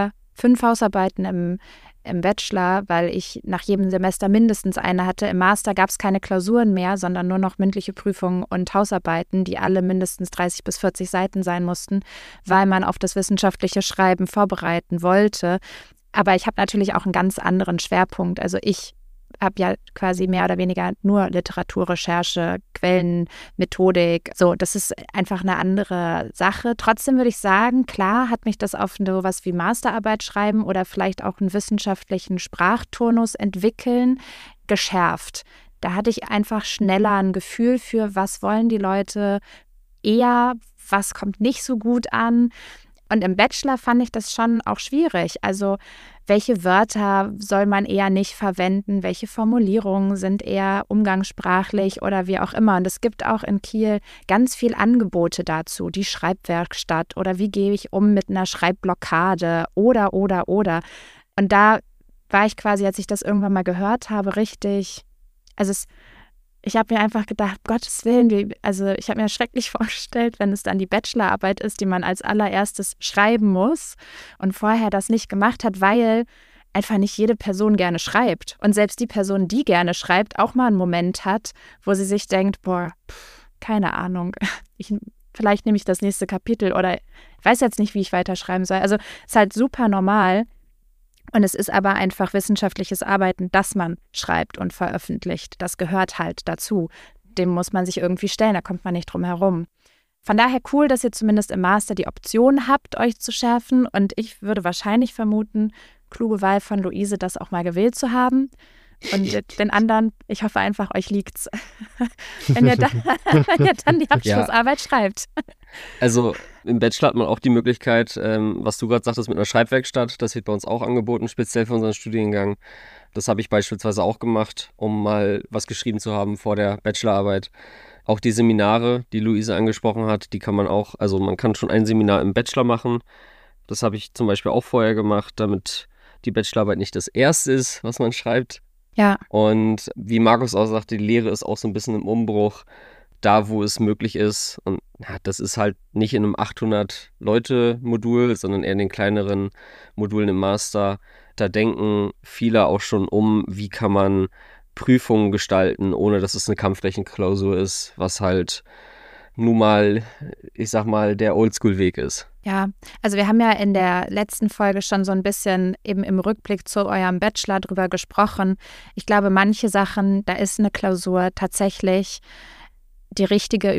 5 Hausarbeiten im Bachelor, weil ich nach jedem Semester mindestens eine hatte. Im Master gab es keine Klausuren mehr, sondern nur noch mündliche Prüfungen und Hausarbeiten, die alle mindestens 30 bis 40 Seiten sein mussten, weil man auf das wissenschaftliche Schreiben vorbereiten wollte. Aber ich habe natürlich auch einen ganz anderen Schwerpunkt. Also ich habe ja quasi mehr oder weniger nur Literaturrecherche, Quellen, Methodik. So, das ist einfach eine andere Sache. Trotzdem würde ich sagen, klar hat mich das auf sowas wie Masterarbeit schreiben oder vielleicht auch einen wissenschaftlichen Sprachturnus entwickeln geschärft. Da hatte ich einfach schneller ein Gefühl für, was wollen die Leute eher, was kommt nicht so gut an. Und im Bachelor fand ich das schon auch schwierig. Also welche Wörter soll man eher nicht verwenden? Welche Formulierungen sind eher umgangssprachlich oder wie auch immer? Und es gibt auch in Kiel ganz viel Angebote dazu. Die Schreibwerkstatt oder wie gehe ich um mit einer Schreibblockade oder. Und da war ich quasi, als ich das irgendwann mal gehört habe, richtig, ich habe mir einfach gedacht, Gottes Willen, ich habe mir schrecklich vorgestellt, wenn es dann die Bachelorarbeit ist, die man als allererstes schreiben muss und vorher das nicht gemacht hat, weil einfach nicht jede Person gerne schreibt. Und selbst die Person, die gerne schreibt, auch mal einen Moment hat, wo sie sich denkt, keine Ahnung, vielleicht nehme ich das nächste Kapitel oder ich weiß jetzt nicht, wie ich weiterschreiben soll. Also es ist halt super normal. Und es ist aber einfach wissenschaftliches Arbeiten, dass man schreibt und veröffentlicht. Das gehört halt dazu. Dem muss man sich irgendwie stellen, da kommt man nicht drum herum. Von daher cool, dass ihr zumindest im Master die Option habt, euch zu schärfen. Und ich würde wahrscheinlich vermuten, kluge Wahl von Luise, das auch mal gewählt zu haben. Und den anderen, ich hoffe einfach, euch liegt's, wenn ihr dann die Abschlussarbeit schreibt. Also im Bachelor hat man auch die Möglichkeit, was du gerade sagtest, mit einer Schreibwerkstatt, das wird bei uns auch angeboten, speziell für unseren Studiengang. Das habe ich beispielsweise auch gemacht, um mal was geschrieben zu haben vor der Bachelorarbeit. Auch die Seminare, die Luise angesprochen hat, die kann man auch, also man kann schon ein Seminar im Bachelor machen. Das habe ich zum Beispiel auch vorher gemacht, damit die Bachelorarbeit nicht das erste ist, was man schreibt. Ja. Und wie Markus auch sagte, die Lehre ist auch so ein bisschen im Umbruch, da wo es möglich ist. Und das ist halt nicht in einem 800-Leute-Modul, sondern eher in den kleineren Modulen im Master. Da denken viele auch schon wie kann man Prüfungen gestalten, ohne dass es eine Kampfflächenklausur ist, was halt nun mal, ich sag mal, der Oldschool-Weg ist. Ja, also wir haben ja in der letzten Folge schon so ein bisschen eben im Rückblick zu eurem Bachelor drüber gesprochen. Ich glaube, manche Sachen, da ist eine Klausur tatsächlich die richtige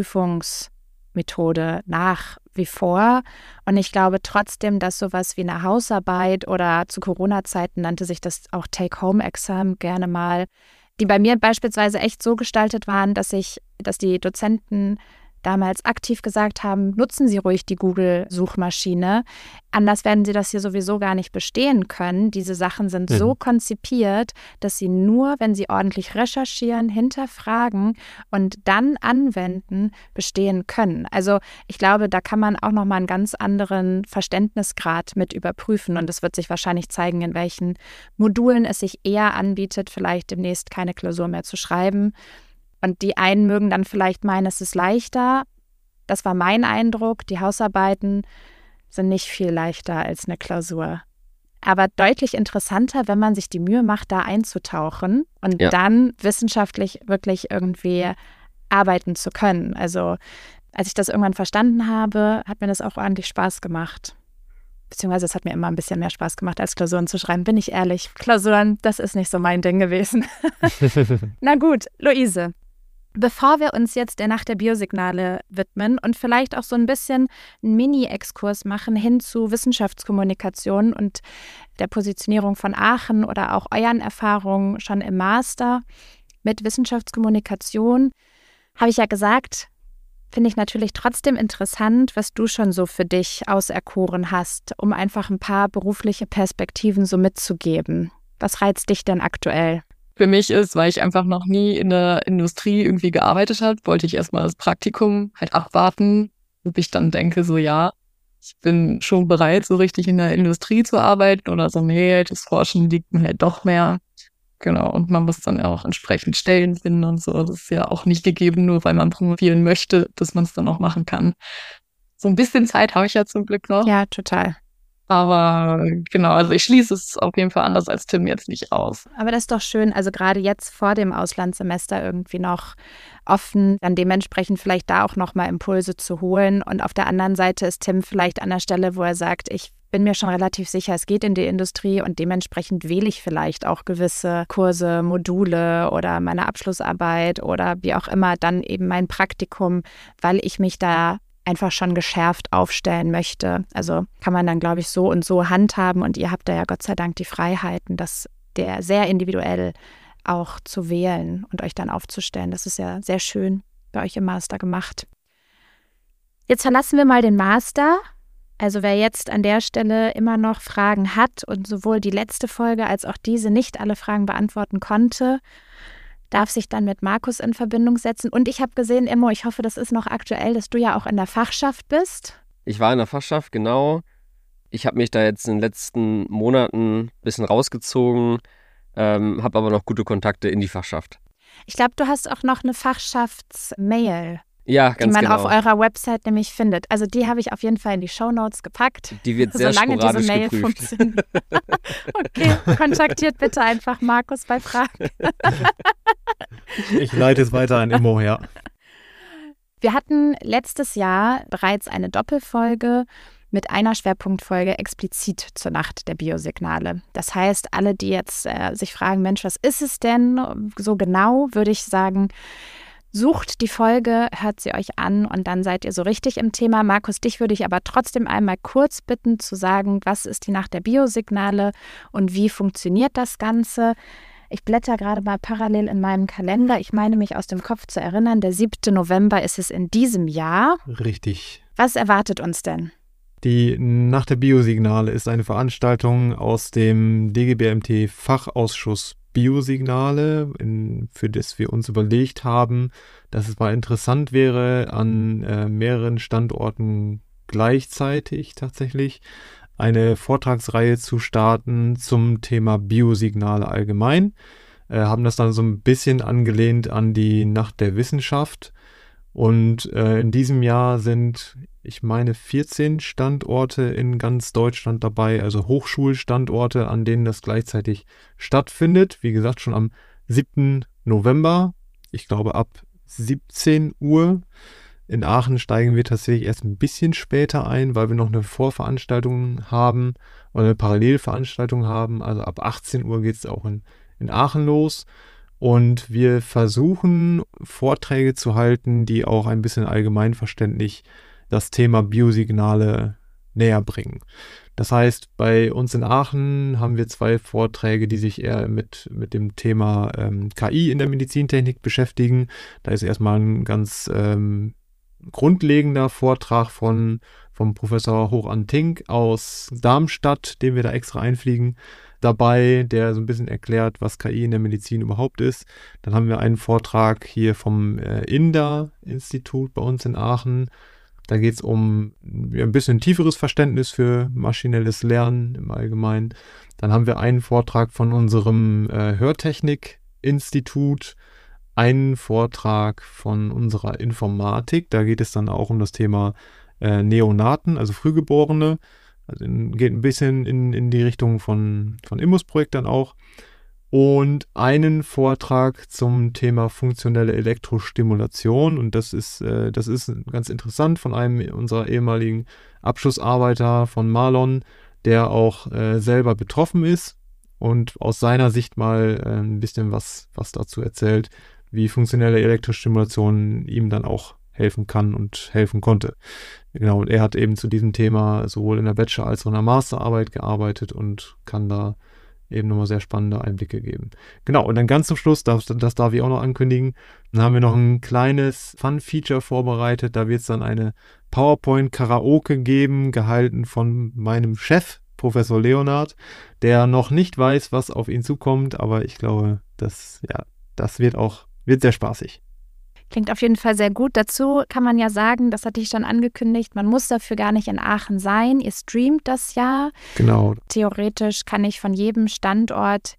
Überprüfungsmethode nach wie vor. Und ich glaube trotzdem, dass sowas wie eine Hausarbeit oder zu Corona-Zeiten nannte sich das auch Take-Home-Exam gerne mal, die bei mir beispielsweise echt so gestaltet waren, dass die Dozenten damals aktiv gesagt haben, nutzen Sie ruhig die Google-Suchmaschine. Anders werden Sie das hier sowieso gar nicht bestehen können. Diese Sachen sind so konzipiert, dass Sie nur, wenn Sie ordentlich recherchieren, hinterfragen und dann anwenden, bestehen können. Also ich glaube, da kann man auch nochmal einen ganz anderen Verständnisgrad mit überprüfen. Und es wird sich wahrscheinlich zeigen, in welchen Modulen es sich eher anbietet, vielleicht demnächst keine Klausur mehr zu schreiben. Und die einen mögen dann vielleicht meinen, es ist leichter. Das war mein Eindruck. Die Hausarbeiten sind nicht viel leichter als eine Klausur. Aber deutlich interessanter, wenn man sich die Mühe macht, da einzutauchen und dann wissenschaftlich wirklich irgendwie arbeiten zu können. Also als ich das irgendwann verstanden habe, hat mir das auch ordentlich Spaß gemacht. Beziehungsweise es hat mir immer ein bisschen mehr Spaß gemacht, als Klausuren zu schreiben, bin ich ehrlich. Klausuren, das ist nicht so mein Ding gewesen. Na gut, Luise. Bevor wir uns jetzt der Nacht der Biosignale widmen und vielleicht auch so ein bisschen einen Mini-Exkurs machen hin zu Wissenschaftskommunikation und der Positionierung von Aachen oder auch euren Erfahrungen schon im Master mit Wissenschaftskommunikation, habe ich ja gesagt, finde ich natürlich trotzdem interessant, was du schon so für dich auserkoren hast, um einfach ein paar berufliche Perspektiven so mitzugeben. Was reizt dich denn aktuell? Für mich ist, weil ich einfach noch nie in der Industrie irgendwie gearbeitet habe, wollte ich erstmal das Praktikum halt abwarten, ob ich dann denke, so ja, ich bin schon bereit, so richtig in der Industrie zu arbeiten oder so, nee, das Forschen liegt mir halt doch mehr. Genau, und man muss dann auch entsprechend Stellen finden und so. Das ist ja auch nicht gegeben, nur weil man promovieren möchte, dass man es dann auch machen kann. So ein bisschen Zeit habe ich ja zum Glück noch. Ja, total. Aber genau, also ich schließe es auf jeden Fall anders als Tim jetzt nicht aus. Aber das ist doch schön, also gerade jetzt vor dem Auslandssemester irgendwie noch offen, dann dementsprechend vielleicht da auch nochmal Impulse zu holen. Und auf der anderen Seite ist Tim vielleicht an der Stelle, wo er sagt, ich bin mir schon relativ sicher, es geht in die Industrie und dementsprechend wähle ich vielleicht auch gewisse Kurse, Module oder meine Abschlussarbeit oder wie auch immer dann eben mein Praktikum, weil ich mich da einfach schon geschärft aufstellen möchte. Also kann man dann, glaube ich, so und so handhaben und ihr habt da ja Gott sei Dank die Freiheiten, das der sehr individuell auch zu wählen und euch dann aufzustellen. Das ist ja sehr schön bei euch im Master gemacht. Jetzt verlassen wir mal den Master. Also wer jetzt an der Stelle immer noch Fragen hat und sowohl die letzte Folge als auch diese nicht alle Fragen beantworten konnte, darf sich dann mit Markus in Verbindung setzen. Und ich habe gesehen, Immo, ich hoffe, das ist noch aktuell, dass du ja auch in der Fachschaft bist. Ich war in der Fachschaft, genau. Ich habe mich da jetzt in den letzten Monaten ein bisschen rausgezogen, habe aber noch gute Kontakte in die Fachschaft. Ich glaube, du hast auch noch eine Fachschaftsmail, ja, ganz die man genau. auf eurer Website nämlich findet. Also die habe ich auf jeden Fall in die Shownotes gepackt. Die wird sehr solange sporadisch diese Mail geprüft. funktioniert. Okay, kontaktiert bitte einfach Markus bei Fragen. Ich leite es weiter an Immo, ja. Wir hatten letztes Jahr bereits eine Doppelfolge mit einer Schwerpunktfolge explizit zur Nacht der Biosignale. Das heißt, alle, die jetzt sich fragen, Mensch, was ist es denn so genau, würde ich sagen, sucht die Folge, hört sie euch an und dann seid ihr so richtig im Thema. Markus, dich würde ich aber trotzdem einmal kurz bitten zu sagen, was ist die Nacht der Biosignale und wie funktioniert das Ganze? Ich blätter gerade mal parallel in meinem Kalender. Ich meine mich aus dem Kopf zu erinnern, der 7. November ist es in diesem Jahr. Richtig. Was erwartet uns denn? Die Nacht der Biosignale ist eine Veranstaltung aus dem DGBMT-Fachausschuss Biosignale, für das wir uns überlegt haben, dass es mal interessant wäre, an mehreren Standorten gleichzeitig tatsächlich eine Vortragsreihe zu starten zum Thema Biosignale allgemein. Haben das dann so ein bisschen angelehnt an die Nacht der Wissenschaft. Und in diesem Jahr sind, ich meine, 14 Standorte in ganz Deutschland dabei, also Hochschulstandorte, an denen das gleichzeitig stattfindet. Wie gesagt, schon am 7. November, ich glaube ab 17 Uhr. In Aachen steigen wir tatsächlich erst ein bisschen später ein, weil wir noch eine Vorveranstaltung haben oder eine Parallelveranstaltung haben. Also ab 18 Uhr geht es auch in Aachen los. Und wir versuchen, Vorträge zu halten, die auch ein bisschen allgemeinverständlich das Thema Biosignale näher bringen. Das heißt, bei uns in Aachen haben wir 2 Vorträge, die sich eher mit dem Thema KI in der Medizintechnik beschäftigen. Da ist erstmal ein ganz grundlegender Vortrag vom Professor Hoch-An-Tink aus Darmstadt, den wir da extra einfliegen, dabei, der so ein bisschen erklärt, was KI in der Medizin überhaupt ist. Dann haben wir einen Vortrag hier vom INDA-Institut bei uns in Aachen. Da geht es um ein bisschen tieferes Verständnis für maschinelles Lernen im Allgemeinen. Dann haben wir einen Vortrag von unserem Hörtechnik-Institut, einen Vortrag von unserer Informatik. Da geht es dann auch um das Thema Neonaten, also Frühgeborene. Also geht ein bisschen in die Richtung von Imbus-Projekt dann auch. Und einen Vortrag zum Thema funktionelle Elektrostimulation. Und das ist ganz interessant von einem unserer ehemaligen Abschlussarbeiter von Marlon, der auch selber betroffen ist und aus seiner Sicht mal ein bisschen was dazu erzählt, wie funktionelle Elektrostimulation ihm dann auch helfen kann und helfen konnte. Genau, und er hat eben zu diesem Thema sowohl in der Bachelor- als auch in der Masterarbeit gearbeitet und kann da eben nochmal sehr spannende Einblicke geben. Genau, und dann ganz zum Schluss, das darf ich auch noch ankündigen, dann haben wir noch ein kleines Fun-Feature vorbereitet. Da wird es dann eine PowerPoint-Karaoke geben, gehalten von meinem Chef, Professor Leonhard, der noch nicht weiß, was auf ihn zukommt, aber ich glaube, das wird sehr spaßig. Klingt auf jeden Fall sehr gut. Dazu kann man ja sagen, das hatte ich schon angekündigt, man muss dafür gar nicht in Aachen sein. Ihr streamt das ja. Genau. Theoretisch kann ich von jeden Standort,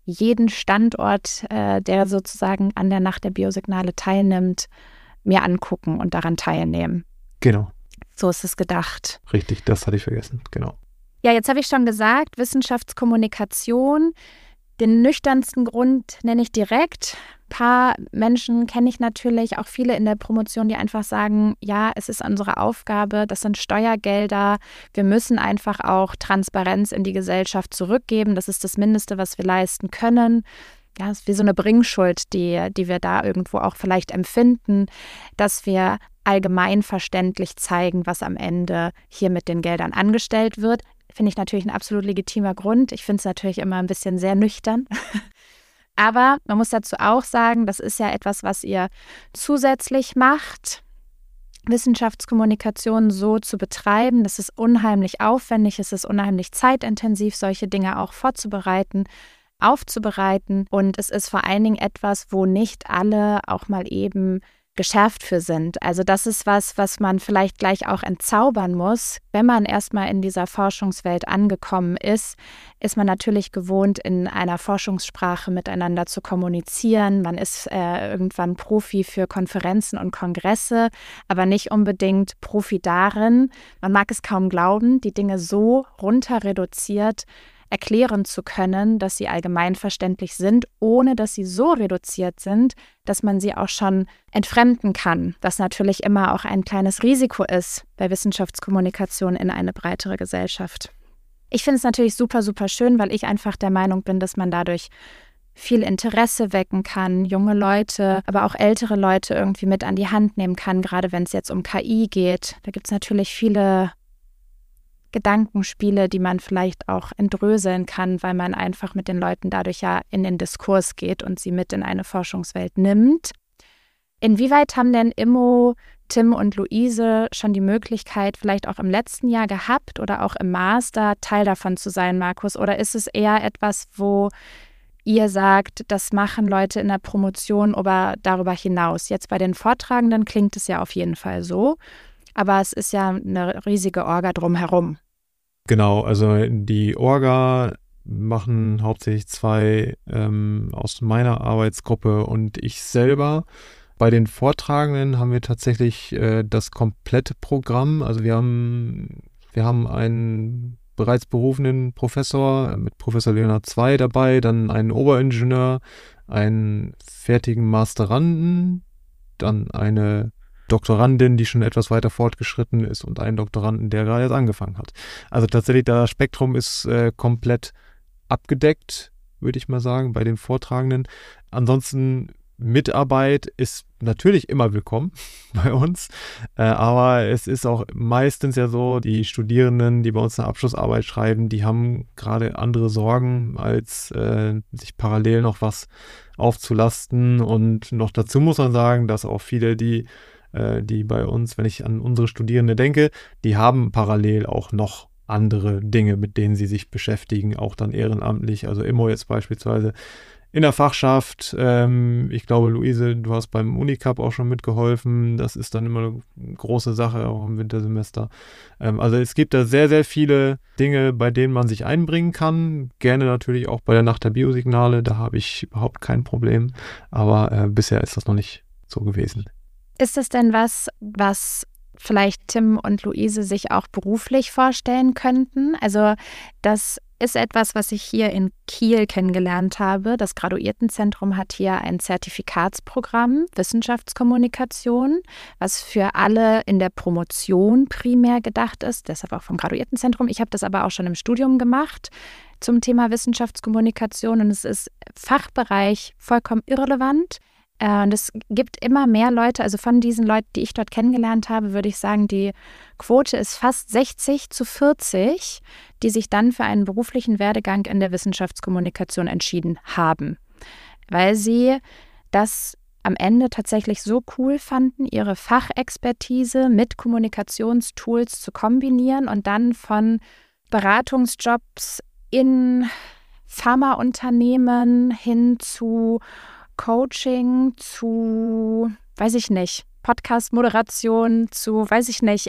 der sozusagen an der Nacht der Biosignale teilnimmt, mir angucken und daran teilnehmen. Genau. So ist es gedacht. Richtig, das hatte ich vergessen. Genau. Ja, jetzt habe ich schon gesagt, Wissenschaftskommunikation. Den nüchternsten Grund nenne ich direkt. Ein paar Menschen kenne ich natürlich, auch viele in der Promotion, die einfach sagen, ja, es ist unsere Aufgabe, das sind Steuergelder, wir müssen einfach auch Transparenz in die Gesellschaft zurückgeben, das ist das Mindeste, was wir leisten können. Ja, es ist wie so eine Bringschuld, die wir da irgendwo auch vielleicht empfinden, dass wir allgemeinverständlich zeigen, was am Ende hier mit den Geldern angestellt wird. Finde ich natürlich ein absolut legitimer Grund. Ich finde es natürlich immer ein bisschen sehr nüchtern. Aber man muss dazu auch sagen, das ist ja etwas, was ihr zusätzlich macht, Wissenschaftskommunikation so zu betreiben. Das ist unheimlich aufwendig, es ist unheimlich zeitintensiv, solche Dinge auch vorzubereiten, aufzubereiten. Und es ist vor allen Dingen etwas, wo nicht alle auch mal eben geschärft für sind. Also das ist was man vielleicht gleich auch entzaubern muss. Wenn man erstmal in dieser Forschungswelt angekommen ist, ist man natürlich gewohnt, in einer Forschungssprache miteinander zu kommunizieren. Man ist irgendwann Profi für Konferenzen und Kongresse, aber nicht unbedingt Profi darin. Man mag es kaum glauben, die Dinge so runter reduziert erklären zu können, dass sie allgemeinverständlich sind, ohne dass sie so reduziert sind, dass man sie auch schon entfremden kann, was natürlich immer auch ein kleines Risiko ist bei Wissenschaftskommunikation in eine breitere Gesellschaft. Ich finde es natürlich super, super schön, weil ich einfach der Meinung bin, dass man dadurch viel Interesse wecken kann, junge Leute, aber auch ältere Leute irgendwie mit an die Hand nehmen kann, gerade wenn es jetzt um KI geht. Da gibt es natürlich viele Gedankenspiele, die man vielleicht auch entdröseln kann, weil man einfach mit den Leuten dadurch ja in den Diskurs geht und sie mit in eine Forschungswelt nimmt. Inwieweit haben denn Immo, Tim und Luise schon die Möglichkeit, vielleicht auch im letzten Jahr gehabt oder auch im Master Teil davon zu sein, Markus? Oder ist es eher etwas, wo ihr sagt, das machen Leute in der Promotion oder darüber hinaus? Jetzt bei den Vortragenden klingt es ja auf jeden Fall so. Aber es ist ja eine riesige Orga drumherum. Genau, also die Orga machen hauptsächlich 2 aus meiner Arbeitsgruppe und ich selber. Bei den Vortragenden haben wir tatsächlich das komplette Programm. Also wir haben einen bereits berufenen Professor mit Professor Leonhard II dabei, dann einen Oberingenieur, einen fertigen Masteranden, dann eine Doktorandin, die schon etwas weiter fortgeschritten ist und einen Doktoranden, der gerade erst angefangen hat. Also tatsächlich, das Spektrum ist komplett abgedeckt, würde ich mal sagen, bei den Vortragenden. Ansonsten Mitarbeit ist natürlich immer willkommen bei uns, aber es ist auch meistens ja so, die Studierenden, die bei uns eine Abschlussarbeit schreiben, die haben gerade andere Sorgen, als sich parallel noch was aufzulasten. Und noch dazu muss man sagen, dass auch viele, die bei uns, wenn ich an unsere Studierende denke, die haben parallel auch noch andere Dinge, mit denen sie sich beschäftigen, auch dann ehrenamtlich. Also Immo jetzt beispielsweise in der Fachschaft. Ich glaube, Luise, du hast beim Unicup auch schon mitgeholfen. Das ist dann immer eine große Sache, auch im Wintersemester. Also es gibt da sehr, sehr viele Dinge, bei denen man sich einbringen kann. Gerne natürlich auch bei der Nacht der Biosignale. Da habe ich überhaupt kein Problem. Aber bisher ist das noch nicht so gewesen. Ist es denn was vielleicht Tim und Luise sich auch beruflich vorstellen könnten? Also das ist etwas, was ich hier in Kiel kennengelernt habe. Das Graduiertenzentrum hat hier ein Zertifikatsprogramm Wissenschaftskommunikation, was für alle in der Promotion primär gedacht ist, deshalb auch vom Graduiertenzentrum. Ich habe das aber auch schon im Studium gemacht zum Thema Wissenschaftskommunikation und es ist Fachbereich vollkommen irrelevant. Und es gibt immer mehr Leute, also von diesen Leuten, die ich dort kennengelernt habe, würde ich sagen, die Quote ist fast 60:40, die sich dann für einen beruflichen Werdegang in der Wissenschaftskommunikation entschieden haben, weil sie das am Ende tatsächlich so cool fanden, ihre Fachexpertise mit Kommunikationstools zu kombinieren und dann von Beratungsjobs in Pharmaunternehmen hin zu Coaching, zu, weiß ich nicht, Podcast-Moderation, zu, weiß ich nicht,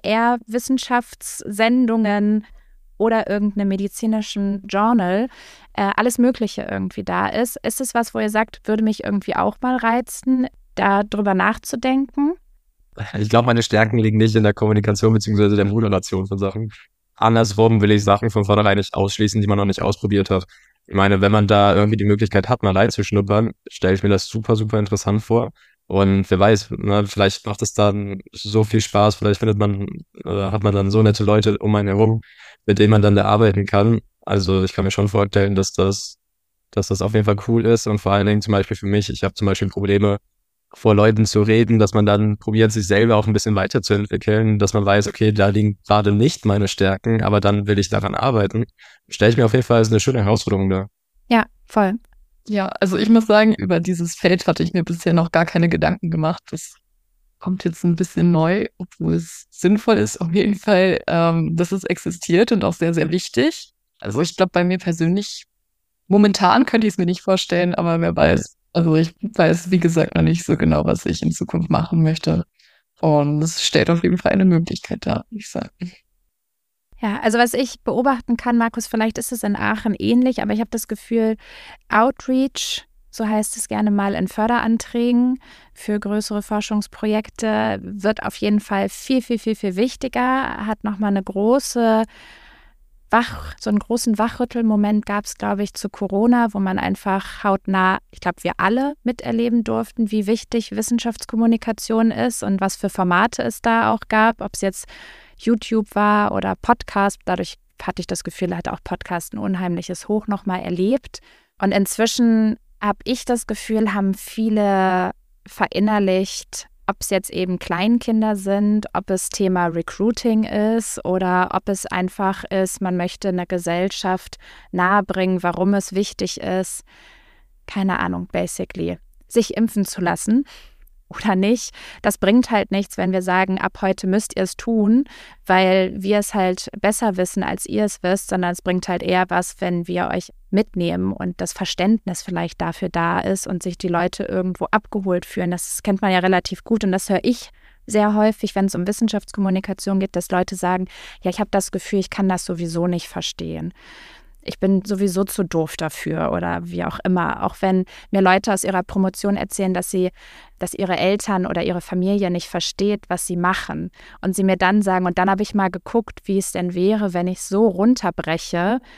NDR-Wissenschaftssendungen oder irgendeinem medizinischen Journal, alles Mögliche irgendwie da ist. Ist es was, wo ihr sagt, würde mich irgendwie auch mal reizen, da drüber nachzudenken? Ich glaube, meine Stärken liegen nicht in der Kommunikation bzw. der Moderation von Sachen. Andersrum will ich Sachen von vornherein nicht ausschließen, die man noch nicht ausprobiert hat. Ich meine, wenn man da irgendwie die Möglichkeit hat, mal reinzuschnuppern, stelle ich mir das super, super interessant vor. Und wer weiß, ne, vielleicht macht es dann so viel Spaß, vielleicht findet man, oder hat man dann so nette Leute um einen herum, mit denen man dann da arbeiten kann. Also ich kann mir schon vorstellen, dass das auf jeden Fall cool ist. Und vor allen Dingen zum Beispiel für mich, ich habe zum Beispiel Probleme, vor Leuten zu reden, dass man dann probiert, sich selber auch ein bisschen weiterzuentwickeln, dass man weiß, okay, da liegen gerade nicht meine Stärken, aber dann will ich daran arbeiten. Stelle ich mir auf jeden Fall als eine schöne Herausforderung dar. Ja, voll. Ja, also ich muss sagen, über dieses Feld hatte ich mir bisher noch gar keine Gedanken gemacht. Das kommt jetzt ein bisschen neu, obwohl es sinnvoll ist auf jeden Fall, dass es existiert und auch sehr, sehr wichtig. Also ich glaube, bei mir persönlich, momentan könnte ich es mir nicht vorstellen, aber wer weiß. Also ich weiß, wie gesagt, noch nicht so genau, was ich in Zukunft machen möchte. Und es stellt auf jeden Fall eine Möglichkeit dar, würde ich sagen. Ja, also was ich beobachten kann, Markus, vielleicht ist es in Aachen ähnlich, aber ich habe das Gefühl, Outreach, so heißt es gerne mal in Förderanträgen für größere Forschungsprojekte, wird auf jeden Fall viel, viel, viel, viel wichtiger, hat nochmal eine große so einen großen Wachrüttelmoment gab es, glaube ich, zu Corona, wo man einfach hautnah, ich glaube, wir alle miterleben durften, wie wichtig Wissenschaftskommunikation ist und was für Formate es da auch gab, ob es jetzt YouTube war oder Podcast. Dadurch hatte ich das Gefühl, hat auch Podcast ein unheimliches Hoch nochmal erlebt. Und inzwischen habe ich das Gefühl, haben viele verinnerlicht, ob es jetzt eben Kleinkinder sind, ob es Thema Recruiting ist oder ob es einfach ist, man möchte eine Gesellschaft nahebringen, warum es wichtig ist, keine Ahnung, basically, sich impfen zu lassen oder nicht. Das bringt halt nichts, wenn wir sagen, ab heute müsst ihr es tun, weil wir es halt besser wissen, als ihr es wisst, sondern es bringt halt eher was, wenn wir euch mitnehmen und das Verständnis vielleicht dafür da ist und sich die Leute irgendwo abgeholt fühlen. Das kennt man ja relativ gut und das höre ich sehr häufig, wenn es um Wissenschaftskommunikation geht, dass Leute sagen, ja, ich habe das Gefühl, ich kann das sowieso nicht verstehen. Ich bin sowieso zu doof dafür oder wie auch immer. Auch wenn mir Leute aus ihrer Promotion erzählen, dass ihre Eltern oder ihre Familie nicht versteht, was sie machen. Und sie mir dann sagen, und dann habe ich mal geguckt, wie es denn wäre, wenn ich so runterbreche,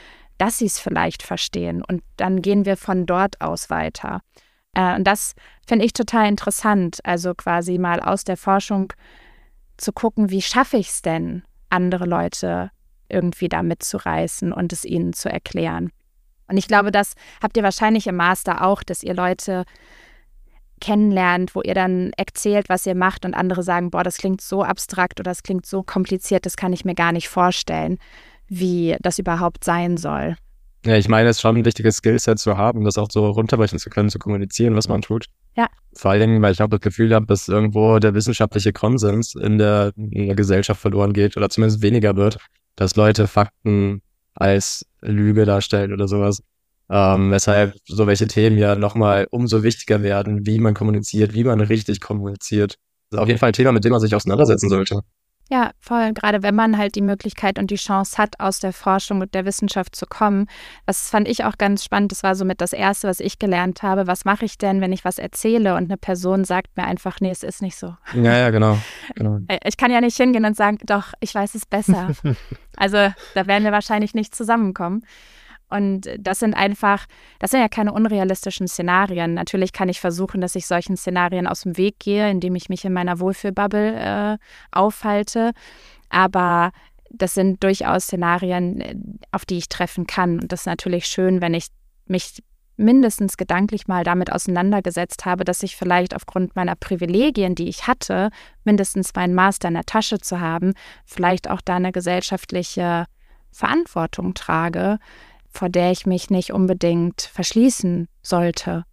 dass sie es vielleicht verstehen. Und dann gehen wir von dort aus weiter. Und das finde ich total interessant, also quasi mal aus der Forschung zu gucken, wie schaffe ich es denn, andere Leute irgendwie da mitzureißen und es ihnen zu erklären. Und ich glaube, das habt ihr wahrscheinlich im Master auch, dass ihr Leute kennenlernt, wo ihr dann erzählt, was ihr macht und andere sagen, boah, das klingt so abstrakt oder das klingt so kompliziert, das kann ich mir gar nicht vorstellen, wie das überhaupt sein soll. Ja, ich meine, es ist schon ein wichtiges Skillset zu haben, das auch so runterbrechen zu können, zu kommunizieren, was man tut. Ja. Vor allen Dingen, weil ich auch das Gefühl habe, dass irgendwo der wissenschaftliche Konsens in der Gesellschaft verloren geht oder zumindest weniger wird, dass Leute Fakten als Lüge darstellen oder sowas. Weshalb so welche Themen ja nochmal umso wichtiger werden, wie man kommuniziert, wie man richtig kommuniziert. Das ist auf jeden Fall ein Thema, mit dem man sich auseinandersetzen sollte. Ja, voll. Gerade wenn man halt die Möglichkeit und die Chance hat, aus der Forschung und der Wissenschaft zu kommen. Das fand ich auch ganz spannend. Das war somit das Erste, was ich gelernt habe. Was mache ich denn, wenn ich was erzähle und eine Person sagt mir einfach, nee, es ist nicht so. Ja, genau. Ich kann ja nicht hingehen und sagen, doch, ich weiß es besser. Also da werden wir wahrscheinlich nicht zusammenkommen. Und das sind ja keine unrealistischen Szenarien. Natürlich kann ich versuchen, dass ich solchen Szenarien aus dem Weg gehe, indem ich mich in meiner Wohlfühlbubble aufhalte. Aber das sind durchaus Szenarien, auf die ich treffen kann. Und das ist natürlich schön, wenn ich mich mindestens gedanklich mal damit auseinandergesetzt habe, dass ich vielleicht aufgrund meiner Privilegien, die ich hatte, mindestens meinen Master in der Tasche zu haben, vielleicht auch da eine gesellschaftliche Verantwortung trage, vor der ich mich nicht unbedingt verschließen sollte.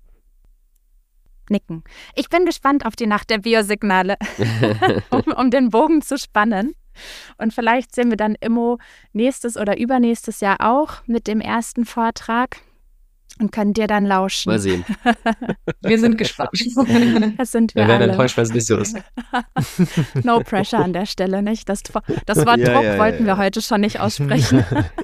Nicken. Ich bin gespannt auf die Nacht der Biosignale, um den Bogen zu spannen. Und vielleicht sehen wir dann Immo nächstes oder übernächstes Jahr auch mit dem ersten Vortrag und können dir dann lauschen. Mal sehen. Wir sind gespannt. Das sind wir Wir werden alle. enttäuscht, wenn es nicht so ist. No pressure an der Stelle, nicht? Das Wort Ja, Druck ja, wollten wir ja. heute schon nicht aussprechen.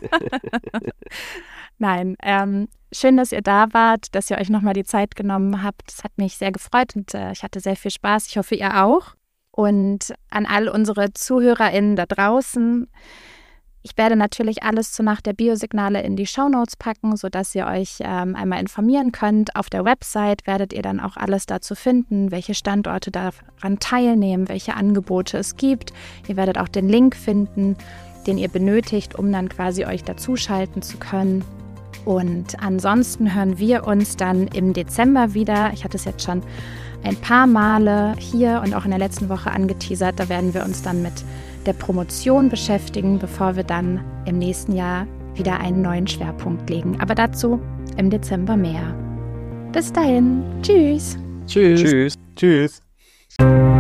Nein, schön, dass ihr da wart, dass ihr euch nochmal die Zeit genommen habt. Das hat mich sehr gefreut und ich hatte sehr viel Spaß. Ich hoffe, ihr auch. Und an all unsere ZuhörerInnen da draußen, ich werde natürlich alles zur Nacht der Biosignale in die Shownotes packen, sodass ihr euch einmal informieren könnt. Auf der Website werdet ihr dann auch alles dazu finden, welche Standorte daran teilnehmen, welche Angebote es gibt. Ihr werdet auch den Link finden, den ihr benötigt, um dann quasi euch dazuschalten zu können. Und ansonsten hören wir uns dann im Dezember wieder. Ich hatte es jetzt schon ein paar Male hier und auch in der letzten Woche angeteasert. Da werden wir uns dann mit der Promotion beschäftigen, bevor wir dann im nächsten Jahr wieder einen neuen Schwerpunkt legen. Aber dazu im Dezember mehr. Bis dahin. Tschüss. Tschüss. Tschüss. Tschüss.